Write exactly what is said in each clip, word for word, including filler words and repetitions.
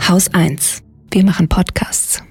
Haus eins. Wir machen Podcasts.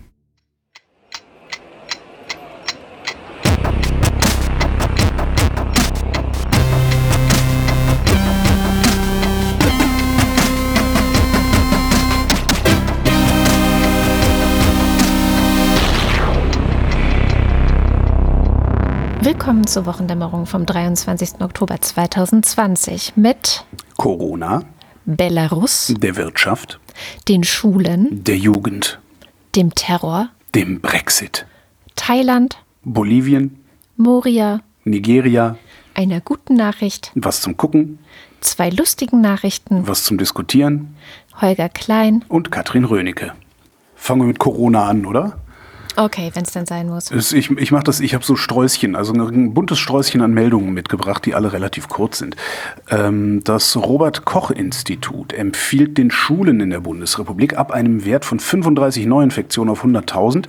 Willkommen zur Wochendämmerung vom dreiundzwanzigsten Oktober zweitausendzwanzig mit Corona, Belarus, der Wirtschaft, den Schulen, der Jugend, dem Terror, dem Brexit, Thailand, Bolivien, Moria, Nigeria, einer guten Nachricht, was zum Gucken, zwei lustigen Nachrichten, was zum Diskutieren Holger Klein. und Katrin Rönecke. Fangen wir mit Corona an, oder? Okay, wenn es dann sein muss. Es- Ich, ich mache das, ich habe so Sträußchen, also ein buntes Sträußchen an Meldungen mitgebracht, die alle relativ kurz sind. Ähm, das Robert-Koch-Institut empfiehlt den Schulen in der Bundesrepublik ab einem Wert von fünfunddreißig Neuinfektionen auf hunderttausend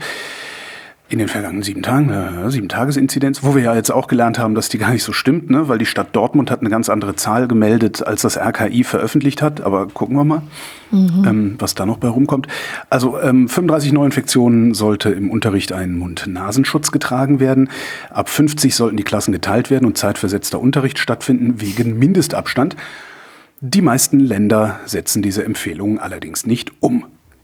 in den vergangenen sieben Tagen, äh, sieben Tagesinzidenz, wo wir ja jetzt auch gelernt haben, dass die gar nicht so stimmt, ne? Weil die Stadt Dortmund hat eine ganz andere Zahl gemeldet, als das R K I veröffentlicht hat. Aber gucken wir mal, ähm, was da noch bei rumkommt. Also ähm, fünfunddreißig Neuinfektionen sollte im Unterricht ein Mund-Nasenschutz getragen werden. Ab fünfzig sollten die Klassen geteilt werden und zeitversetzter Unterricht stattfinden wegen Mindestabstand. Die meisten Länder setzen diese Empfehlungen allerdings nicht um.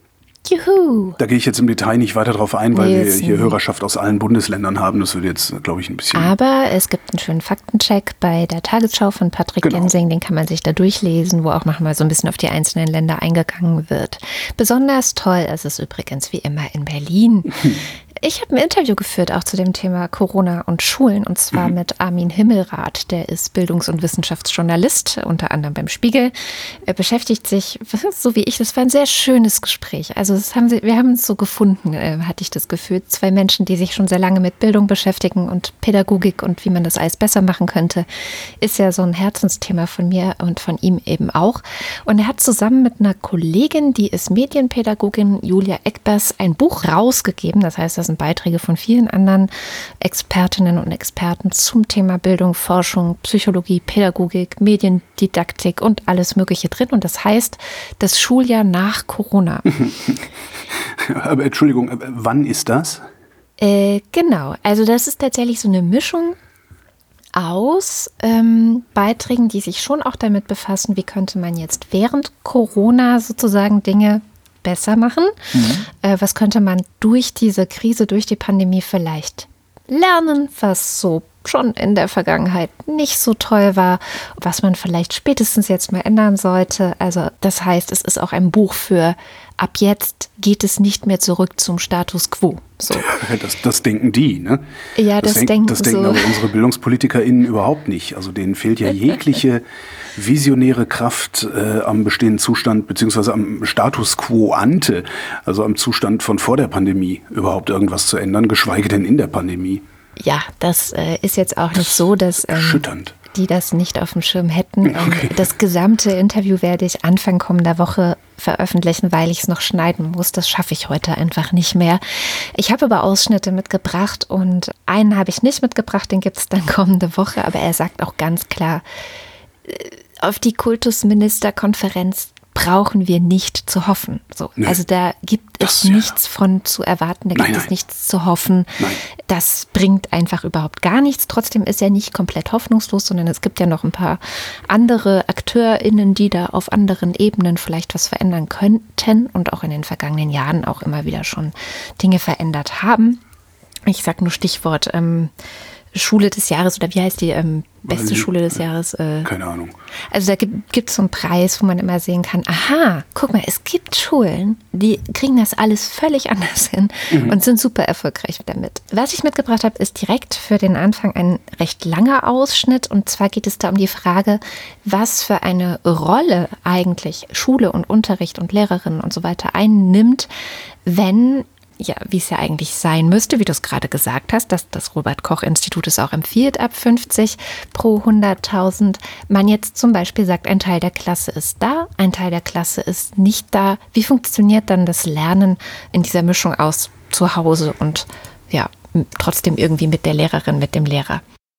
Juhu! Da gehe ich jetzt im Detail nicht weiter drauf ein, weil Nee, wir jetzt hier nicht. Hörerschaft aus allen Bundesländern haben. Das würde jetzt, glaube ich, ein bisschen... Aber es gibt einen schönen Faktencheck bei der Tagesschau von Patrick Genau. Gensing, den kann man sich da durchlesen, wo auch nochmal so ein bisschen auf die einzelnen Länder eingegangen wird. Besonders toll ist es übrigens wie immer in Berlin. Ich habe ein Interview geführt, auch zu dem Thema Corona und Schulen, und zwar mit Armin Himmelrath. Der ist Bildungs- und Wissenschaftsjournalist, unter anderem beim Spiegel. Er beschäftigt sich, so wie ich, das war ein sehr schönes Gespräch. Also das haben sie, wir haben uns so gefunden, äh, hatte ich das Gefühl. Zwei Menschen, die sich schon sehr lange mit Bildung beschäftigen und Pädagogik und wie man das alles besser machen könnte, ist ja so ein Herzensthema von mir und von ihm eben auch. Und er hat zusammen mit einer Kollegin, die ist Medienpädagogin, Julia Eckbers, ein Buch rausgegeben. Das heißt, das sind Beiträge von vielen anderen Expertinnen und Experten zum Thema Bildung, Forschung, Psychologie, Pädagogik, Mediendidaktik und alles Mögliche drin. Und das heißt, das Schuljahr nach Corona. Aber Entschuldigung, äh, wann ist das? Äh, genau, also das ist tatsächlich so eine Mischung aus ähm, Beiträgen, die sich schon auch damit befassen, wie könnte man jetzt während Corona sozusagen Dinge besser machen. Äh, was könnte man durch diese Krise, durch die Pandemie vielleicht lernen, was so schon in der Vergangenheit nicht so toll war, was man vielleicht spätestens jetzt mal ändern sollte. Also das heißt, es ist auch ein Buch für ab jetzt geht es nicht mehr zurück zum Status quo. So. Das, das denken die, ne? Ja, das denk- denken Das denken so. aber unsere BildungspolitikerInnen überhaupt nicht. Also denen fehlt ja jegliche visionäre Kraft äh, am bestehenden Zustand, beziehungsweise am Status quo ante, also am Zustand von vor der Pandemie, überhaupt irgendwas zu ändern, geschweige denn in der Pandemie. Ja, das äh, ist jetzt auch nicht so, dass ähm, Erschütternd. die das nicht auf dem Schirm hätten. Ähm, Okay. Das gesamte Interview werde ich Anfang kommender Woche veröffentlichen, weil ich es noch schneiden muss. Das schaffe ich heute einfach nicht mehr. Ich habe aber Ausschnitte mitgebracht und einen habe ich nicht mitgebracht, den gibt es dann kommende Woche. Aber er sagt auch ganz klar, äh, auf die Kultusministerkonferenz brauchen wir nicht zu hoffen. So, Nee. also da gibt Das es ist ja- nichts von zu erwarten, da Nein, gibt es nein. nichts zu hoffen. Nein. Das bringt einfach überhaupt gar nichts. Trotzdem ist er nicht komplett hoffnungslos, sondern es gibt ja noch ein paar andere AkteurInnen, die da auf anderen Ebenen vielleicht was verändern könnten und auch in den vergangenen Jahren auch immer wieder schon Dinge verändert haben. Ich sage nur Stichwort ähm, Schule des Jahres oder wie heißt die ähm, beste Weil- Schule des Jahres? Äh, Keine Ahnung. also da gibt es so einen Preis, wo man immer sehen kann, aha, guck mal, es gibt Schulen, die kriegen das alles völlig anders hin und sind super erfolgreich damit. Was ich mitgebracht habe, ist direkt für den Anfang ein recht langer Ausschnitt. Und zwar geht es da um die Frage, was für eine Rolle eigentlich Schule und Unterricht und Lehrerinnen und so weiter einnimmt, wenn, ja, wie es ja eigentlich sein müsste, wie du es gerade gesagt hast, dass das Robert-Koch-Institut es auch empfiehlt, ab fünfzig pro hunderttausend. Man jetzt zum Beispiel sagt, ein Teil der Klasse ist da, ein Teil der Klasse ist nicht da. Wie funktioniert dann das Lernen in dieser Mischung aus zu Hause und ja, trotzdem irgendwie mit der Lehrerin, mit dem Lehrer?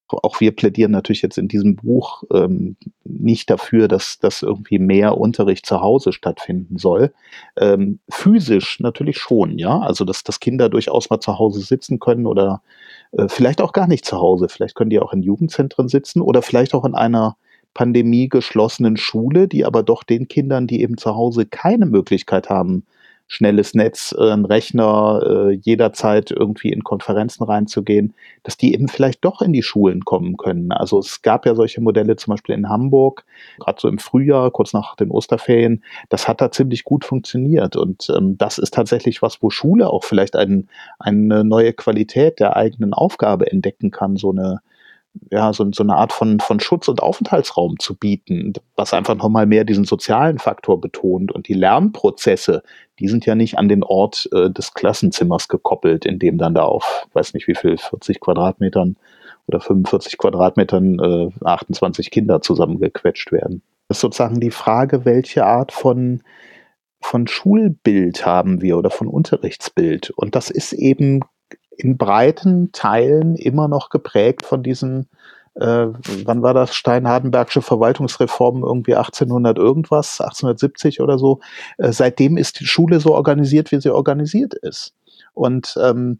Auch wir plädieren natürlich jetzt in diesem Buch ähm, nicht dafür, dass, dass irgendwie mehr Unterricht zu Hause stattfinden soll. Ähm, physisch natürlich schon, ja. Also dass, dass Kinder durchaus mal zu Hause sitzen können oder äh, vielleicht auch gar nicht zu Hause. Vielleicht können die auch in Jugendzentren sitzen oder vielleicht auch in einer pandemiegeschlossenen Schule, die aber doch den Kindern, die eben zu Hause keine Möglichkeit haben, schnelles Netz, äh, ein Rechner, äh, jederzeit irgendwie in Konferenzen reinzugehen, dass die eben vielleicht doch in die Schulen kommen können. Also es gab ja solche Modelle zum Beispiel in Hamburg, gerade so im Frühjahr, kurz nach den Osterferien. Das hat da ziemlich gut funktioniert. Und ähm, das ist tatsächlich was, wo Schule auch vielleicht ein, eine neue Qualität der eigenen Aufgabe entdecken kann, so eine ja, so, so eine Art von, von Schutz- und Aufenthaltsraum zu bieten, was einfach nochmal mehr diesen sozialen Faktor betont. Und die Lernprozesse, die sind ja nicht an den Ort äh, des Klassenzimmers gekoppelt, in dem dann da auf, weiß nicht wie viel, vierzig Quadratmetern oder fünfundvierzig Quadratmetern äh, achtundzwanzig Kinder zusammengequetscht werden. Das ist sozusagen die Frage, welche Art von, von Schulbild haben wir oder von Unterrichtsbild. Und das ist eben in breiten Teilen immer noch geprägt von diesen, äh, wann war das, Stein-Hardenbergsche Verwaltungsreform, irgendwie achtzehnhundert irgendwas, achtzehnhundertsiebzig oder so. Äh, seitdem ist die Schule so organisiert, wie sie organisiert ist. Und ähm,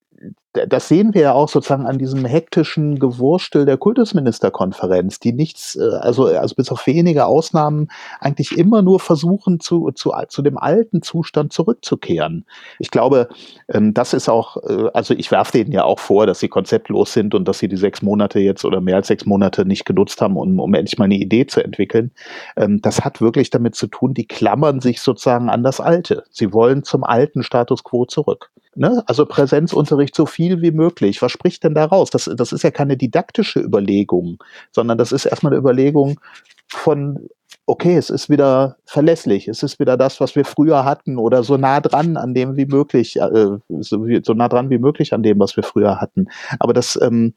das sehen wir ja auch sozusagen an diesem hektischen Gewurstel der Kultusministerkonferenz, die nichts, also, also bis auf wenige Ausnahmen eigentlich immer nur versuchen, zu, zu, zu dem alten Zustand zurückzukehren. Ich glaube, das ist auch, also ich werfe denen ja auch vor, dass sie konzeptlos sind und dass sie die sechs Monate jetzt oder mehr als sechs Monate nicht genutzt haben, um, um endlich mal eine Idee zu entwickeln. Das hat wirklich damit zu tun, die klammern sich sozusagen an das Alte. Sie wollen zum alten Status quo zurück. Ne? Also Präsenzunterricht so viel wie möglich. Was spricht denn da raus? Das, das ist ja keine didaktische Überlegung, sondern das ist erstmal eine Überlegung von, okay, es ist wieder verlässlich, es ist wieder das, was wir früher hatten oder so nah dran an dem wie möglich, äh, so, wie, so nah dran wie möglich an dem, was wir früher hatten. Aber das ähm,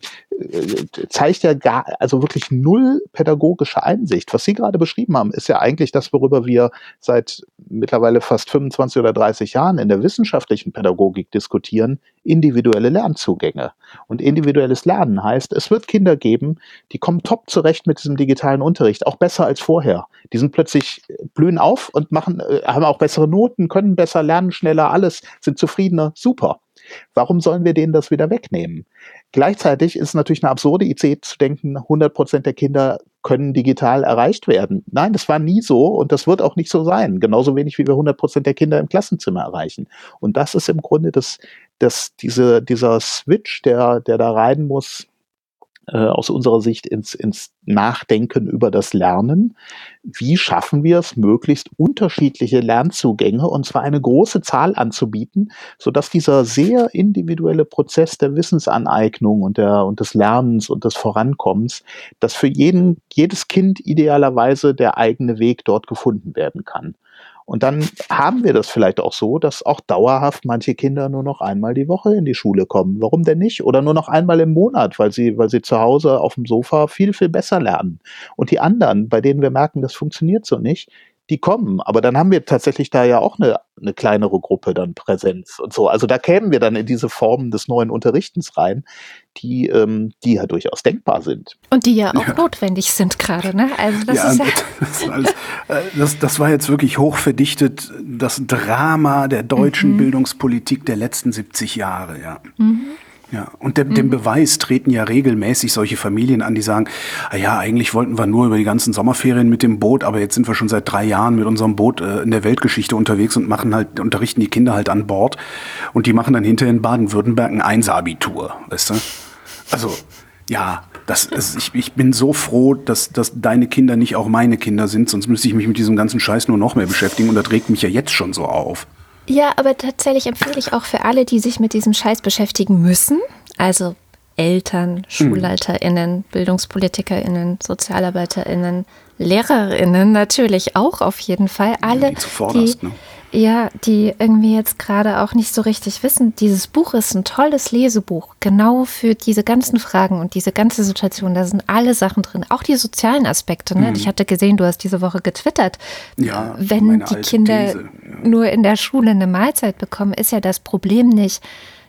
zeigt ja gar, also wirklich null pädagogische Einsicht. Was Sie gerade beschrieben haben, ist ja eigentlich das, worüber wir seit mittlerweile fast fünfundzwanzig oder dreißig Jahren in der wissenschaftlichen Pädagogik diskutieren, individuelle Lernzugänge. Und individuelles Lernen heißt, es wird Kinder geben, die kommen top zurecht mit diesem digitalen Unterricht, auch besser als vorher. Die sind plötzlich, blühen auf und machen, äh, haben auch bessere Noten, können besser lernen, schneller, alles, sind zufriedener, super. Warum sollen wir denen das wieder wegnehmen? Gleichzeitig ist es natürlich eine absurde Idee zu denken, hundert Prozent der Kinder können digital erreicht werden. Nein, das war nie so und das wird auch nicht so sein. Genauso wenig, wie wir hundert Prozent der Kinder im Klassenzimmer erreichen. Und das ist im Grunde das, das, diese, dieser Switch, der, der da rein muss, äh, aus unserer Sicht ins, ins Nachdenken über das Lernen. Wie schaffen wir es, möglichst unterschiedliche Lernzugänge, und zwar eine große Zahl anzubieten, sodass dieser sehr individuelle Prozess der Wissensaneignung und, der, und des Lernens und des Vorankommens, dass für jeden, jedes Kind idealerweise der eigene Weg dort gefunden werden kann. Und dann haben wir das vielleicht auch so, dass auch dauerhaft manche Kinder nur noch einmal die Woche in die Schule kommen. Warum denn nicht? Oder nur noch einmal im Monat, weil sie, weil sie zu Hause auf dem Sofa viel, viel besser lernen. Und die anderen, bei denen wir merken, das funktioniert so nicht, die kommen. Aber dann haben wir tatsächlich da ja auch eine, eine kleinere Gruppe dann Präsenz und so. Also da kämen wir dann in diese Formen des neuen Unterrichtens rein, die, ähm, die ja durchaus denkbar sind. Und die ja auch ja. notwendig sind gerade, ne? Also das ja, ist ja das, ist alles, das, das war jetzt wirklich hochverdichtet, das Drama der deutschen mhm. Bildungspolitik der letzten siebzig Jahre, ja. Mhm. Ja, und dem, dem Beweis treten ja regelmäßig solche Familien an, die sagen, ah ja, eigentlich wollten wir nur über die ganzen Sommerferien mit dem Boot, aber jetzt sind wir schon seit drei Jahren mit unserem Boot äh, in der Weltgeschichte unterwegs und machen halt, unterrichten die Kinder halt an Bord, und die machen dann hinterher in Baden-Württemberg ein Einser-Abitur, weißt du? Also, ja, das ist, ich, ich bin so froh, dass, dass deine Kinder nicht auch meine Kinder sind, sonst müsste ich mich mit diesem ganzen Scheiß nur noch mehr beschäftigen, und das regt mich ja jetzt schon so auf. Ja, aber tatsächlich empfehle ich auch für alle, die sich mit diesem Scheiß beschäftigen müssen, also Eltern, SchulleiterInnen, BildungspolitikerInnen, SozialarbeiterInnen, LehrerInnen natürlich auch auf jeden Fall. Alle, ja, die zuvorderst, die, ne? ja, die irgendwie jetzt gerade auch nicht so richtig wissen, dieses Buch ist ein tolles Lesebuch, genau für diese ganzen Fragen und diese ganze Situation. Da sind alle Sachen drin, auch die sozialen Aspekte. Ne? Mhm. Ich hatte gesehen, du hast diese Woche getwittert. Ja, wenn die Kinder These, ja. nur in der Schule eine Mahlzeit bekommen, ist ja das Problem nicht,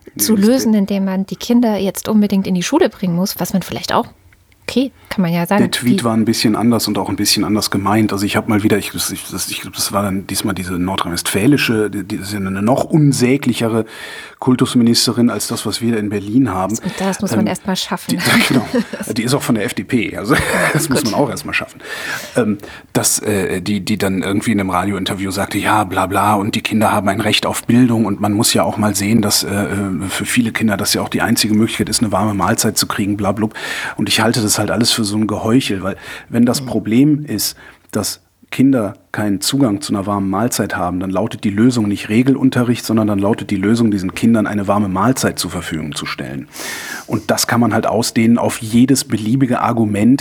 zu lösen, indem man die Kinder jetzt unbedingt in die Schule bringen muss, was man vielleicht auch, okay, kann man ja sagen. Der Tweet war ein bisschen anders und auch ein bisschen anders gemeint. Also ich habe mal wieder, ich, das, ich, das war dann diesmal diese nordrhein-westfälische, die, die ist ja eine noch unsäglichere Kultusministerin als das, was wir in Berlin haben. Und das muss man ähm, erst mal schaffen. Die, genau, die ist auch von der F D P, also das muss man auch erst mal schaffen. Ähm, dass äh, die, die dann irgendwie in einem Radiointerview sagte, ja, bla bla, und die Kinder haben ein Recht auf Bildung und man muss ja auch mal sehen, dass äh, für viele Kinder das ja auch die einzige Möglichkeit ist, eine warme Mahlzeit zu kriegen, bla bla. Und ich halte das halt alles für so ein Geheuchel, weil wenn das Problem ist, dass Kinder keinen Zugang zu einer warmen Mahlzeit haben, dann lautet die Lösung nicht Regelunterricht, sondern dann lautet die Lösung, diesen Kindern eine warme Mahlzeit zur Verfügung zu stellen. Und das kann man halt ausdehnen auf jedes beliebige Argument,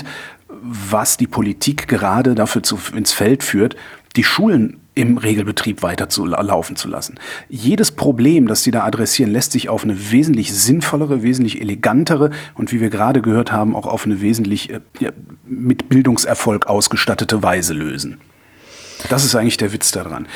was die Politik gerade dafür zu, ins Feld führt, die Schulen im Regelbetrieb weiter zu laufen zu lassen. Jedes Problem, das Sie da adressieren, lässt sich auf eine wesentlich sinnvollere, wesentlich elegantere und wie wir gerade gehört haben, auch auf eine wesentlich äh, ja, mit Bildungserfolg ausgestattete Weise lösen. Das ist eigentlich der Witz daran.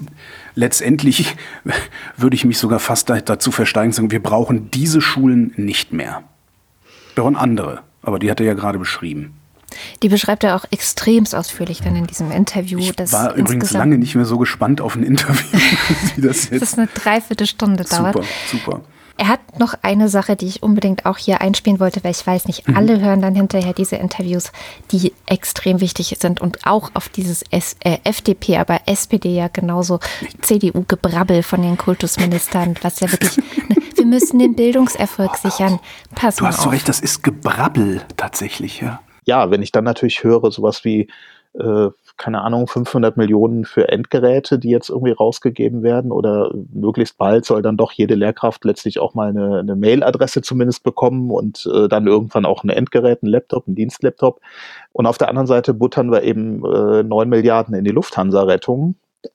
Letztendlich würde ich mich sogar fast dazu versteigen und sagen, wir brauchen diese Schulen nicht mehr. Wir brauchen andere, aber die hat er ja gerade beschrieben. Die beschreibt er auch extremst ausführlich dann in diesem Interview. Ich das war übrigens lange nicht mehr so gespannt auf ein Interview, wie das jetzt. Das ist eine Dreiviertelstunde dauert. Super, super. Er hat noch eine Sache, die ich unbedingt auch hier einspielen wollte, weil ich weiß, nicht alle mhm. hören dann hinterher diese Interviews, die extrem wichtig sind und auch auf dieses S- äh, F D P, aber S P D ja genauso, C D U-Gebrabbel von den Kultusministern, was ja wirklich, ne, wir müssen den Bildungserfolg sichern. Pass du mal hast auf. so recht, das ist Gebrabbel tatsächlich, ja. Ja, wenn ich dann natürlich höre, sowas wie, äh, keine Ahnung, fünfhundert Millionen für Endgeräte, die jetzt irgendwie rausgegeben werden oder möglichst bald soll dann doch jede Lehrkraft letztlich auch mal eine, eine Mailadresse zumindest bekommen und äh, dann irgendwann auch ein Endgerät, ein Laptop, ein Dienstlaptop. Und auf der anderen Seite buttern wir eben äh, neun Milliarden in die Lufthansa-Rettung.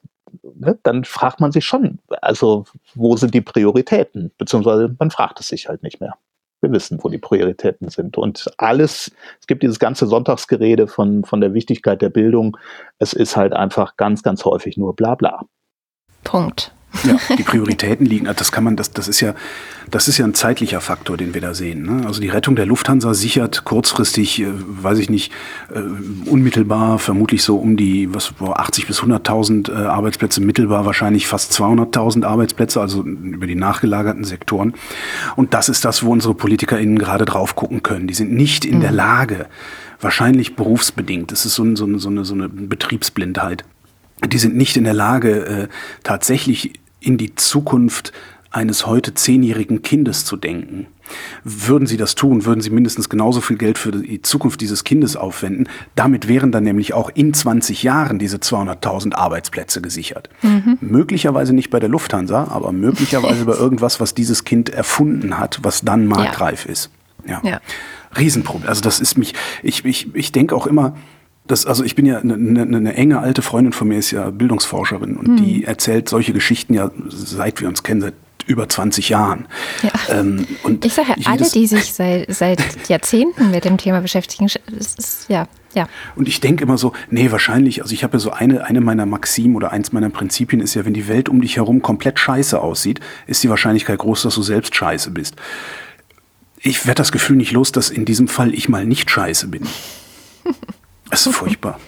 Ne? Dann fragt man sich schon, also wo sind die Prioritäten? Beziehungsweise man fragt es sich halt nicht mehr. Wir wissen, wo die Prioritäten sind. Und alles, es gibt dieses ganze Sonntagsgerede von, von der Wichtigkeit der Bildung. Es ist halt einfach ganz, ganz häufig nur Blabla. Punkt. Ja, die Prioritäten liegen, das kann man, das, das ist ja, das ist ja ein zeitlicher Faktor, den wir da sehen. Ne? Also die Rettung der Lufthansa sichert kurzfristig, äh, weiß ich nicht, äh, unmittelbar, vermutlich so um die, was, achtzig bis hunderttausend äh, Arbeitsplätze, mittelbar wahrscheinlich fast zweihunderttausend Arbeitsplätze, also über die nachgelagerten Sektoren. Und das ist das, wo unsere PolitikerInnen gerade drauf gucken können. Die sind nicht in mhm. der Lage, wahrscheinlich berufsbedingt, das ist so, ein, so, eine, so, eine, so eine Betriebsblindheit, die sind nicht in der Lage, äh, tatsächlich in die Zukunft eines heute zehnjährigen Kindes zu denken. Würden sie das tun, würden sie mindestens genauso viel Geld für die Zukunft dieses Kindes aufwenden. Damit wären dann nämlich auch in zwanzig Jahren diese zweihunderttausend Arbeitsplätze gesichert. Mhm. Möglicherweise nicht bei der Lufthansa, aber möglicherweise bei irgendwas, was dieses Kind erfunden hat, was dann marktreif ja. ist. Ja. Ja. Riesenproblem. Also das ist mich, ich, ich, ich denke auch immer, Das, also ich bin ja eine, eine, eine enge alte Freundin von mir, ist ja Bildungsforscherin und mhm. die erzählt solche Geschichten ja, seit wir uns kennen, seit über zwanzig Jahren. Ja. Ähm, und ich sage ja, alle, die sich seit, seit Jahrzehnten mit dem Thema beschäftigen, das ist, ja, ja. Und ich denke immer so, nee, wahrscheinlich, also ich habe ja so eine, eine meiner Maximen oder eins meiner Prinzipien ist ja, wenn die Welt um dich herum komplett scheiße aussieht, ist die Wahrscheinlichkeit groß, dass du selbst scheiße bist. Ich werde das Gefühl nicht los, dass in diesem Fall ich mal nicht scheiße bin. Das ist furchtbar.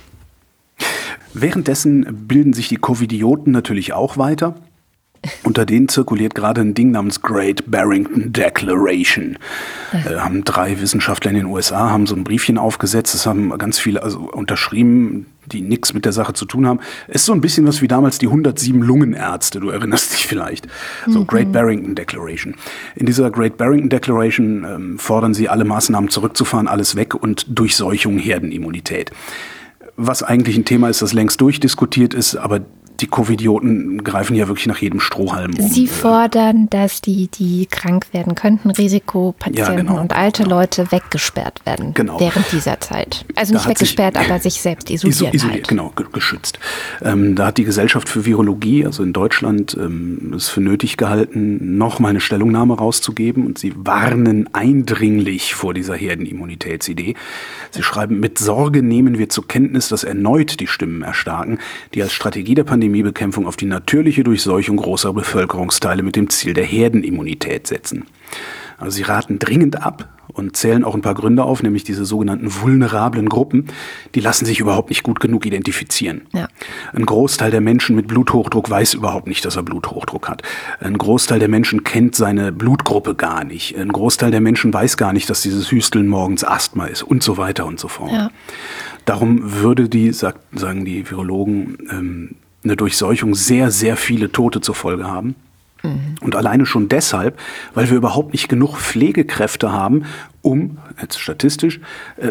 Währenddessen bilden sich die Covidioten natürlich auch weiter. Unter denen zirkuliert gerade ein Ding namens Great Barrington Declaration. Äh, haben drei Wissenschaftler in den U S A haben so ein Briefchen aufgesetzt. Das haben ganz viele also unterschrieben, die nichts mit der Sache zu tun haben. Ist so ein bisschen was wie damals die hundertsieben Lungenärzte. Du erinnerst dich vielleicht. So mhm. Great Barrington Declaration. In dieser Great Barrington Declaration ähm, fordern sie, alle Maßnahmen zurückzufahren, alles weg und Durchseuchung, Herdenimmunität. Was eigentlich ein Thema ist, das längst durchdiskutiert ist, aber die Covidioten greifen ja wirklich nach jedem Strohhalm um. Sie fordern, dass die, die krank werden könnten, Risikopatienten ja, genau, und alte genau. Leute weggesperrt werden genau. während dieser Zeit. Also nicht weggesperrt, sich, aber sich selbst isoliert. Isoliert, halt. Genau, geschützt. Ähm, da hat die Gesellschaft für Virologie, also in Deutschland, ähm, es für nötig gehalten, noch mal eine Stellungnahme rauszugeben und sie warnen eindringlich vor dieser Herdenimmunitätsidee. Sie schreiben, mit Sorge nehmen wir zur Kenntnis, dass erneut die Stimmen erstarken, die als Strategie der Pandemie Pandemiebekämpfung auf die natürliche Durchseuchung großer Bevölkerungsteile mit dem Ziel der Herdenimmunität setzen. Also sie raten dringend ab und zählen auch ein paar Gründe auf, nämlich diese sogenannten vulnerablen Gruppen, die lassen sich überhaupt nicht gut genug identifizieren. Ja. Ein Großteil der Menschen mit Bluthochdruck weiß überhaupt nicht, dass er Bluthochdruck hat. Ein Großteil der Menschen kennt seine Blutgruppe gar nicht. Ein Großteil der Menschen weiß gar nicht, dass dieses Hüsteln morgens Asthma ist und so weiter und so fort. Ja. Darum würde die, sagt, sagen die Virologen, ähm, eine Durchseuchung sehr, sehr viele Tote zur Folge haben. Mhm. Und alleine schon deshalb, weil wir überhaupt nicht genug Pflegekräfte haben, um, jetzt statistisch,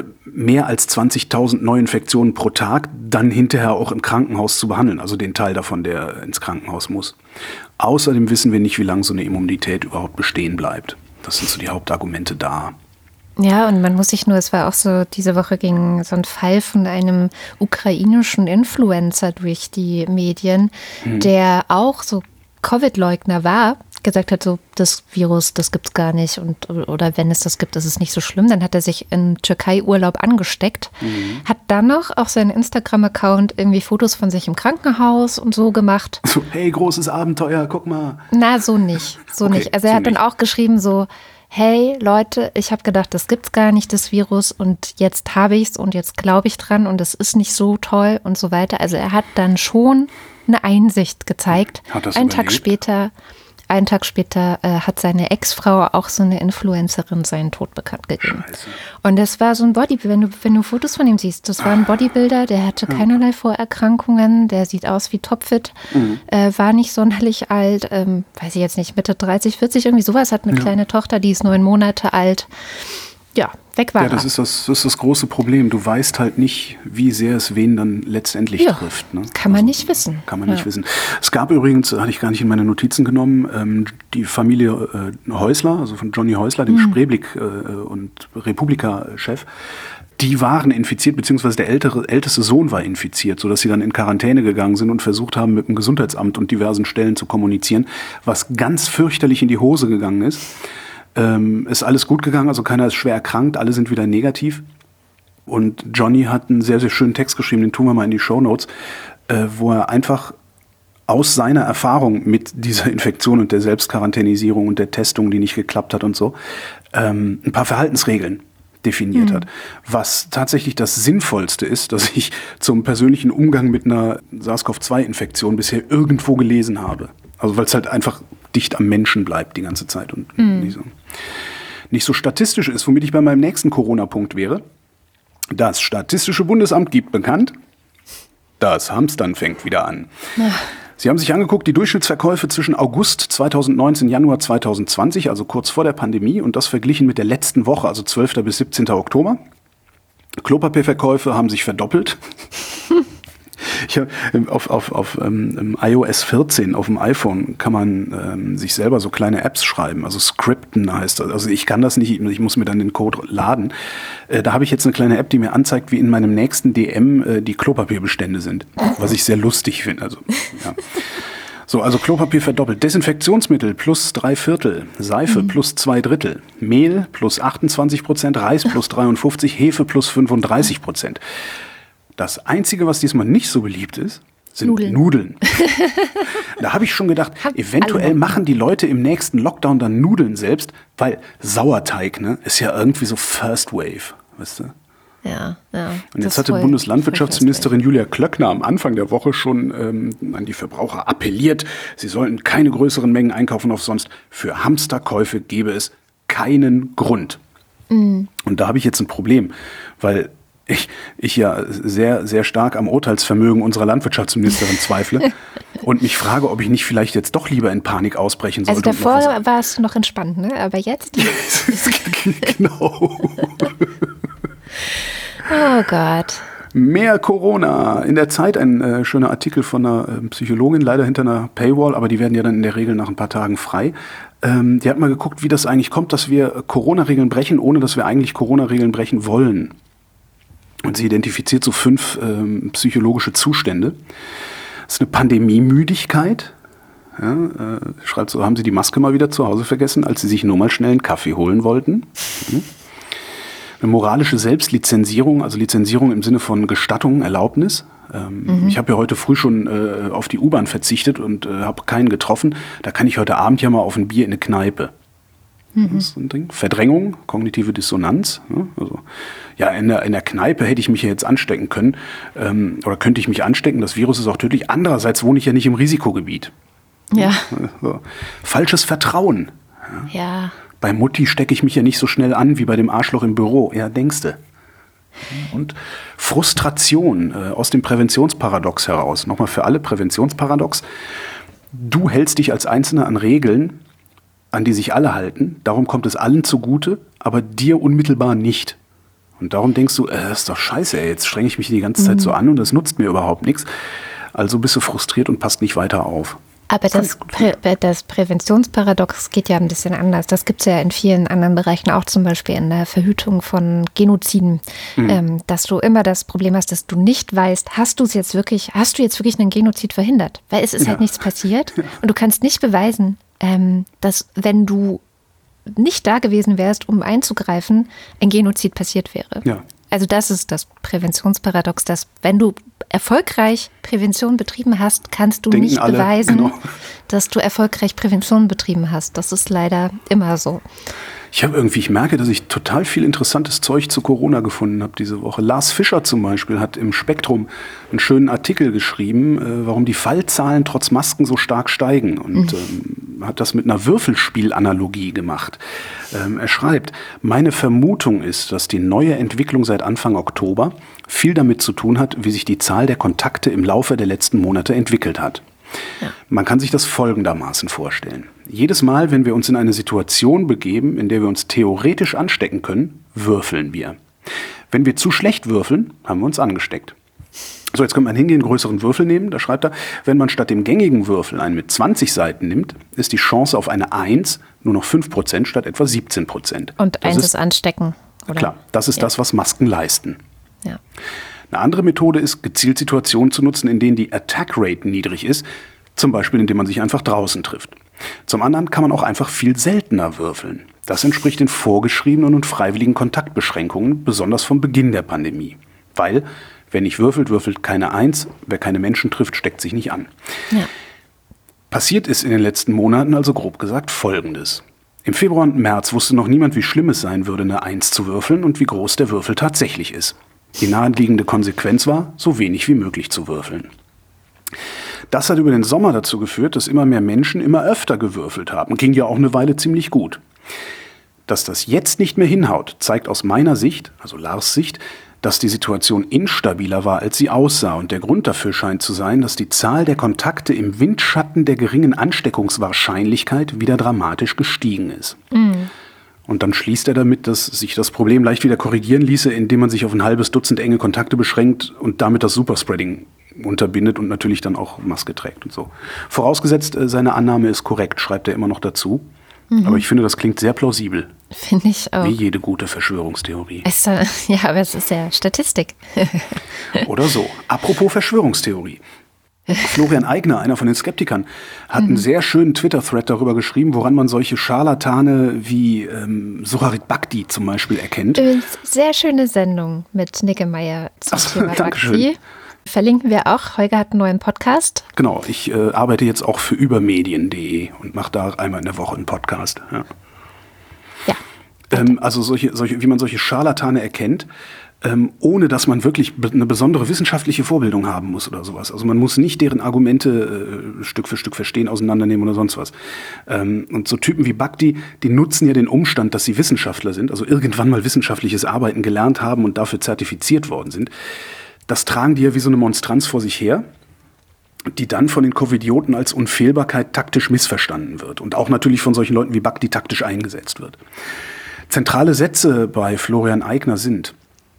mehr als zwanzigtausend Neuinfektionen pro Tag dann hinterher auch im Krankenhaus zu behandeln, also den Teil davon, der ins Krankenhaus muss. Außerdem wissen wir nicht, wie lange so eine Immunität überhaupt bestehen bleibt. Das sind so die Hauptargumente da. Ja, und man muss sich nur, es war auch so, diese Woche ging so ein Fall von einem ukrainischen Influencer durch die Medien, hm. der auch so Covid-Leugner war, gesagt hat, so das Virus, das gibt's gar nicht und oder wenn es das gibt, ist es nicht so schlimm. Dann hat er sich im Türkei-Urlaub angesteckt, mhm. hat dann noch auf seinen Instagram-Account irgendwie Fotos von sich im Krankenhaus und so gemacht. So, hey, großes Abenteuer, guck mal. Na, so nicht, so okay, nicht. Also er so hat nicht. Dann auch geschrieben so, hey Leute, ich habe gedacht, das gibt's gar nicht, das Virus und jetzt habe ich's und jetzt glaube ich dran und es ist nicht so toll und so weiter. Also er hat dann schon eine Einsicht gezeigt. Hat das Einen überlebt? Tag später, einen Tag später äh, hat seine Ex-Frau, auch so eine Influencerin, seinen Tod bekannt gegeben. Scheiße. Und das war so ein Bodybuilder, wenn du, wenn du Fotos von ihm siehst, das war ein Bodybuilder, der hatte keinerlei Vorerkrankungen, der sieht aus wie topfit, mhm. äh, war nicht sonderlich alt, ähm, weiß ich jetzt nicht, Mitte dreißig, vierzig, irgendwie sowas, hat eine ja. kleine Tochter, die ist neun Monate alt. Ja, weg war Ja, das ist das, das ist das große Problem. Du weißt halt nicht, wie sehr es wen dann letztendlich ja, trifft. Ne? Kann man also, nicht wissen. Kann man ja. nicht wissen. Es gab übrigens, hatte ich gar nicht in meine Notizen genommen, ähm, die Familie äh, Häusler, also von Johnny Häusler, dem mhm. Spreeblick- äh, und Republika-Chef, die waren infiziert, beziehungsweise der ältere, älteste Sohn war infiziert, sodass sie dann in Quarantäne gegangen sind und versucht haben, mit dem Gesundheitsamt und diversen Stellen zu kommunizieren, was ganz fürchterlich in die Hose gegangen ist. Ähm, ist alles gut gegangen, also keiner ist schwer erkrankt, alle sind wieder negativ. Und Johnny hat einen sehr, sehr schönen Text geschrieben, den tun wir mal in die Shownotes, äh, wo er einfach aus seiner Erfahrung mit dieser Infektion und der Selbstquarantänisierung und der Testung, die nicht geklappt hat und so, ähm, ein paar Verhaltensregeln definiert mhm. hat. Was tatsächlich das Sinnvollste ist, dass ich zum persönlichen Umgang mit einer SARS-CoV zwei Infektion bisher irgendwo gelesen habe. Also weil es halt einfach dicht am Menschen bleibt die ganze Zeit und mm. nicht, so, nicht so statistisch ist, womit ich bei meinem nächsten Corona-Punkt wäre. Das Statistische Bundesamt gibt bekannt, das Hamstern fängt wieder an. Ja. Sie haben sich angeguckt, die Durchschnittsverkäufe zwischen August zweitausendneunzehn, Januar zweitausendzwanzig, also kurz vor der Pandemie, und das verglichen mit der letzten Woche, also zwölften bis siebzehnten Oktober. Klopapierverkäufe haben sich verdoppelt. Ich hab, auf auf, auf ähm, i O S vierzehn auf dem iPhone kann man ähm, sich selber so kleine Apps schreiben, also Scripten heißt das. Also ich kann das nicht, ich muss mir dann den Code laden. Äh, da habe ich jetzt eine kleine App, die mir anzeigt, wie in meinem nächsten D M äh, die Klopapierbestände sind, was ich sehr lustig finde. Also, ja. So, also Klopapier verdoppelt, Desinfektionsmittel plus drei Viertel, Seife mhm. plus zwei Drittel, Mehl plus achtundzwanzig Prozent, Reis plus dreiundfünfzig, Hefe plus fünfunddreißig Prozent. Das Einzige, was diesmal nicht so beliebt ist, sind Nudeln. Nudeln. Da habe ich schon gedacht, Hab eventuell machen die Leute im nächsten Lockdown dann Nudeln selbst, weil Sauerteig, ne, ist ja irgendwie so First Wave, weißt du? Ja, ja. Und jetzt hatte Bundeslandwirtschaftsministerin Julia Klöckner am Anfang der Woche schon ähm, an die Verbraucher appelliert, sie sollten keine größeren Mengen einkaufen auf sonst. Für Hamsterkäufe gäbe es keinen Grund. Mhm. Und da habe ich jetzt ein Problem, weil Ich, ich ja sehr, sehr stark am Urteilsvermögen unserer Landwirtschaftsministerin zweifle und mich frage, ob ich nicht vielleicht jetzt doch lieber in Panik ausbrechen sollte. Also davor war es noch entspannt, ne? Aber jetzt? Genau. Oh Gott. Mehr Corona. In der Zeit ein äh, schöner Artikel von einer äh, Psychologin, leider hinter einer Paywall, aber die werden ja dann in der Regel nach ein paar Tagen frei. Ähm, die hat mal geguckt, wie das eigentlich kommt, dass wir Corona-Regeln brechen, ohne dass wir eigentlich Corona-Regeln brechen wollen. Und sie identifiziert so fünf ähm, psychologische Zustände. Das ist eine Pandemiemüdigkeit. Ja, äh, schreibt so, haben Sie die Maske mal wieder zu Hause vergessen, als Sie sich nur mal schnell einen Kaffee holen wollten? Mhm. Eine moralische Selbstlizenzierung, also Lizenzierung im Sinne von Gestattung, Erlaubnis. Ähm, mhm. Ich habe ja heute früh schon äh, auf die U-Bahn verzichtet und äh, habe keinen getroffen. Da kann ich heute Abend ja mal auf ein Bier in eine Kneipe. Mhm. Das ist so ein Ding. Verdrängung, kognitive Dissonanz. Ne? Also, ja, in der, in der Kneipe hätte ich mich ja jetzt anstecken können. Ähm, oder könnte ich mich anstecken. Das Virus ist auch tödlich. Andererseits wohne ich ja nicht im Risikogebiet. Ja. So. Falsches Vertrauen. Ja. ja. Bei Mutti stecke ich mich ja nicht so schnell an wie bei dem Arschloch im Büro. Ja, denkste. Und Frustration äh, aus dem Präventionsparadox heraus. Nochmal für alle Präventionsparadox. Du hältst dich als Einzelner an Regeln, an die sich alle halten. Darum kommt es allen zugute, aber dir unmittelbar nicht. Und darum denkst du, äh, das ist doch scheiße, ey, jetzt strenge ich mich die ganze Zeit mhm. so an und das nutzt mir überhaupt nichts. Also bist du frustriert und passt nicht weiter auf. Aber das, Prä- das Präventionsparadox geht ja ein bisschen anders. Das gibt es ja in vielen anderen Bereichen, auch zum Beispiel in der Verhütung von Genoziden, mhm. ähm, dass du immer das Problem hast, dass du nicht weißt, hast du es jetzt wirklich, hast du jetzt wirklich einen Genozid verhindert? Weil es ist ja. halt nichts passiert ja. und du kannst nicht beweisen, ähm, dass wenn du nicht da gewesen wärst, um einzugreifen, ein Genozid passiert wäre. Ja. Also das ist das Präventionsparadox, dass wenn du erfolgreich Prävention betrieben hast, kannst du Denken nicht alle, beweisen, genau. dass du erfolgreich Prävention betrieben hast. Das ist leider immer so. Ich habe irgendwie, ich merke, dass ich total viel interessantes Zeug zu Corona gefunden habe diese Woche. Lars Fischer zum Beispiel hat im Spektrum einen schönen Artikel geschrieben, äh, warum die Fallzahlen trotz Masken so stark steigen und mhm. ähm, hat das mit einer Würfelspielanalogie gemacht. Ähm, er schreibt, meine Vermutung ist, dass die neue Entwicklung seit Anfang Oktober viel damit zu tun hat, wie sich die Zahl der Kontakte im Laufe der letzten Monate entwickelt hat. Ja. Man kann sich das folgendermaßen vorstellen. Jedes Mal, wenn wir uns in eine Situation begeben, in der wir uns theoretisch anstecken können, würfeln wir. Wenn wir zu schlecht würfeln, haben wir uns angesteckt. So, jetzt könnte man hingehen, einen größeren Würfel nehmen. Da schreibt er, wenn man statt dem gängigen Würfel einen mit zwanzig Seiten nimmt, ist die Chance auf eine eins nur noch fünf Prozent statt etwa siebzehn Prozent. Und eins ist, ist anstecken, oder? Klar, das ist ja. das, was Masken leisten. Ja. Eine andere Methode ist, gezielt Situationen zu nutzen, in denen die Attack Rate niedrig ist, zum Beispiel indem man sich einfach draußen trifft. Zum anderen kann man auch einfach viel seltener würfeln. Das entspricht den vorgeschriebenen und freiwilligen Kontaktbeschränkungen, besonders vom Beginn der Pandemie. Weil, wer nicht würfelt, würfelt keine Eins, wer keine Menschen trifft, steckt sich nicht an. Ja. Passiert ist in den letzten Monaten also grob gesagt Folgendes. Im Februar und März wusste noch niemand, wie schlimm es sein würde, eine Eins zu würfeln und wie groß der Würfel tatsächlich ist. Die naheliegende Konsequenz war, so wenig wie möglich zu würfeln. Das hat über den Sommer dazu geführt, dass immer mehr Menschen immer öfter gewürfelt haben. Ging ja auch eine Weile ziemlich gut. Dass das jetzt nicht mehr hinhaut, zeigt aus meiner Sicht, also Lars Sicht, dass die Situation instabiler war, als sie aussah. Und der Grund dafür scheint zu sein, dass die Zahl der Kontakte im Windschatten der geringen Ansteckungswahrscheinlichkeit wieder dramatisch gestiegen ist. Mhm. Und dann schließt er damit, dass sich das Problem leicht wieder korrigieren ließe, indem man sich auf ein halbes Dutzend enge Kontakte beschränkt und damit das Superspreading unterbindet und natürlich dann auch Maske trägt und so. Vorausgesetzt, seine Annahme ist korrekt, schreibt er immer noch dazu. Mhm. Aber ich finde, das klingt sehr plausibel. Finde ich auch. Wie jede gute Verschwörungstheorie. Es, ja, aber es ist ja Statistik. Oder so. Apropos Verschwörungstheorie. Florian Eigner, einer von den Skeptikern, hat mhm. einen sehr schönen Twitter-Thread darüber geschrieben, woran man solche Scharlatane wie ähm, Sucharit Bhakdi zum Beispiel erkennt. Sehr schöne Sendung mit Niggemeier zum Ach, Thema Dankeschön. Bhakdi. Verlinken wir auch. Holger hat einen neuen Podcast. Genau, ich äh, arbeite jetzt auch für übermedien punkt de und mache da einmal in der Woche einen Podcast. Ja. Ja. Ähm, also solche, solche, wie man solche Scharlatane erkennt, ähm, ohne dass man wirklich be- eine besondere wissenschaftliche Vorbildung haben muss oder sowas. Also man muss nicht deren Argumente äh, Stück für Stück verstehen, auseinandernehmen oder sonst was. Ähm, und so Typen wie Bhakdi, die nutzen ja den Umstand, dass sie Wissenschaftler sind, also irgendwann mal wissenschaftliches Arbeiten gelernt haben und dafür zertifiziert worden sind. Das tragen die ja wie so eine Monstranz vor sich her, die dann von den Covidioten als Unfehlbarkeit taktisch missverstanden wird und auch natürlich von solchen Leuten wie Bhakdi taktisch eingesetzt wird. Zentrale Sätze bei Florian Eigner sind: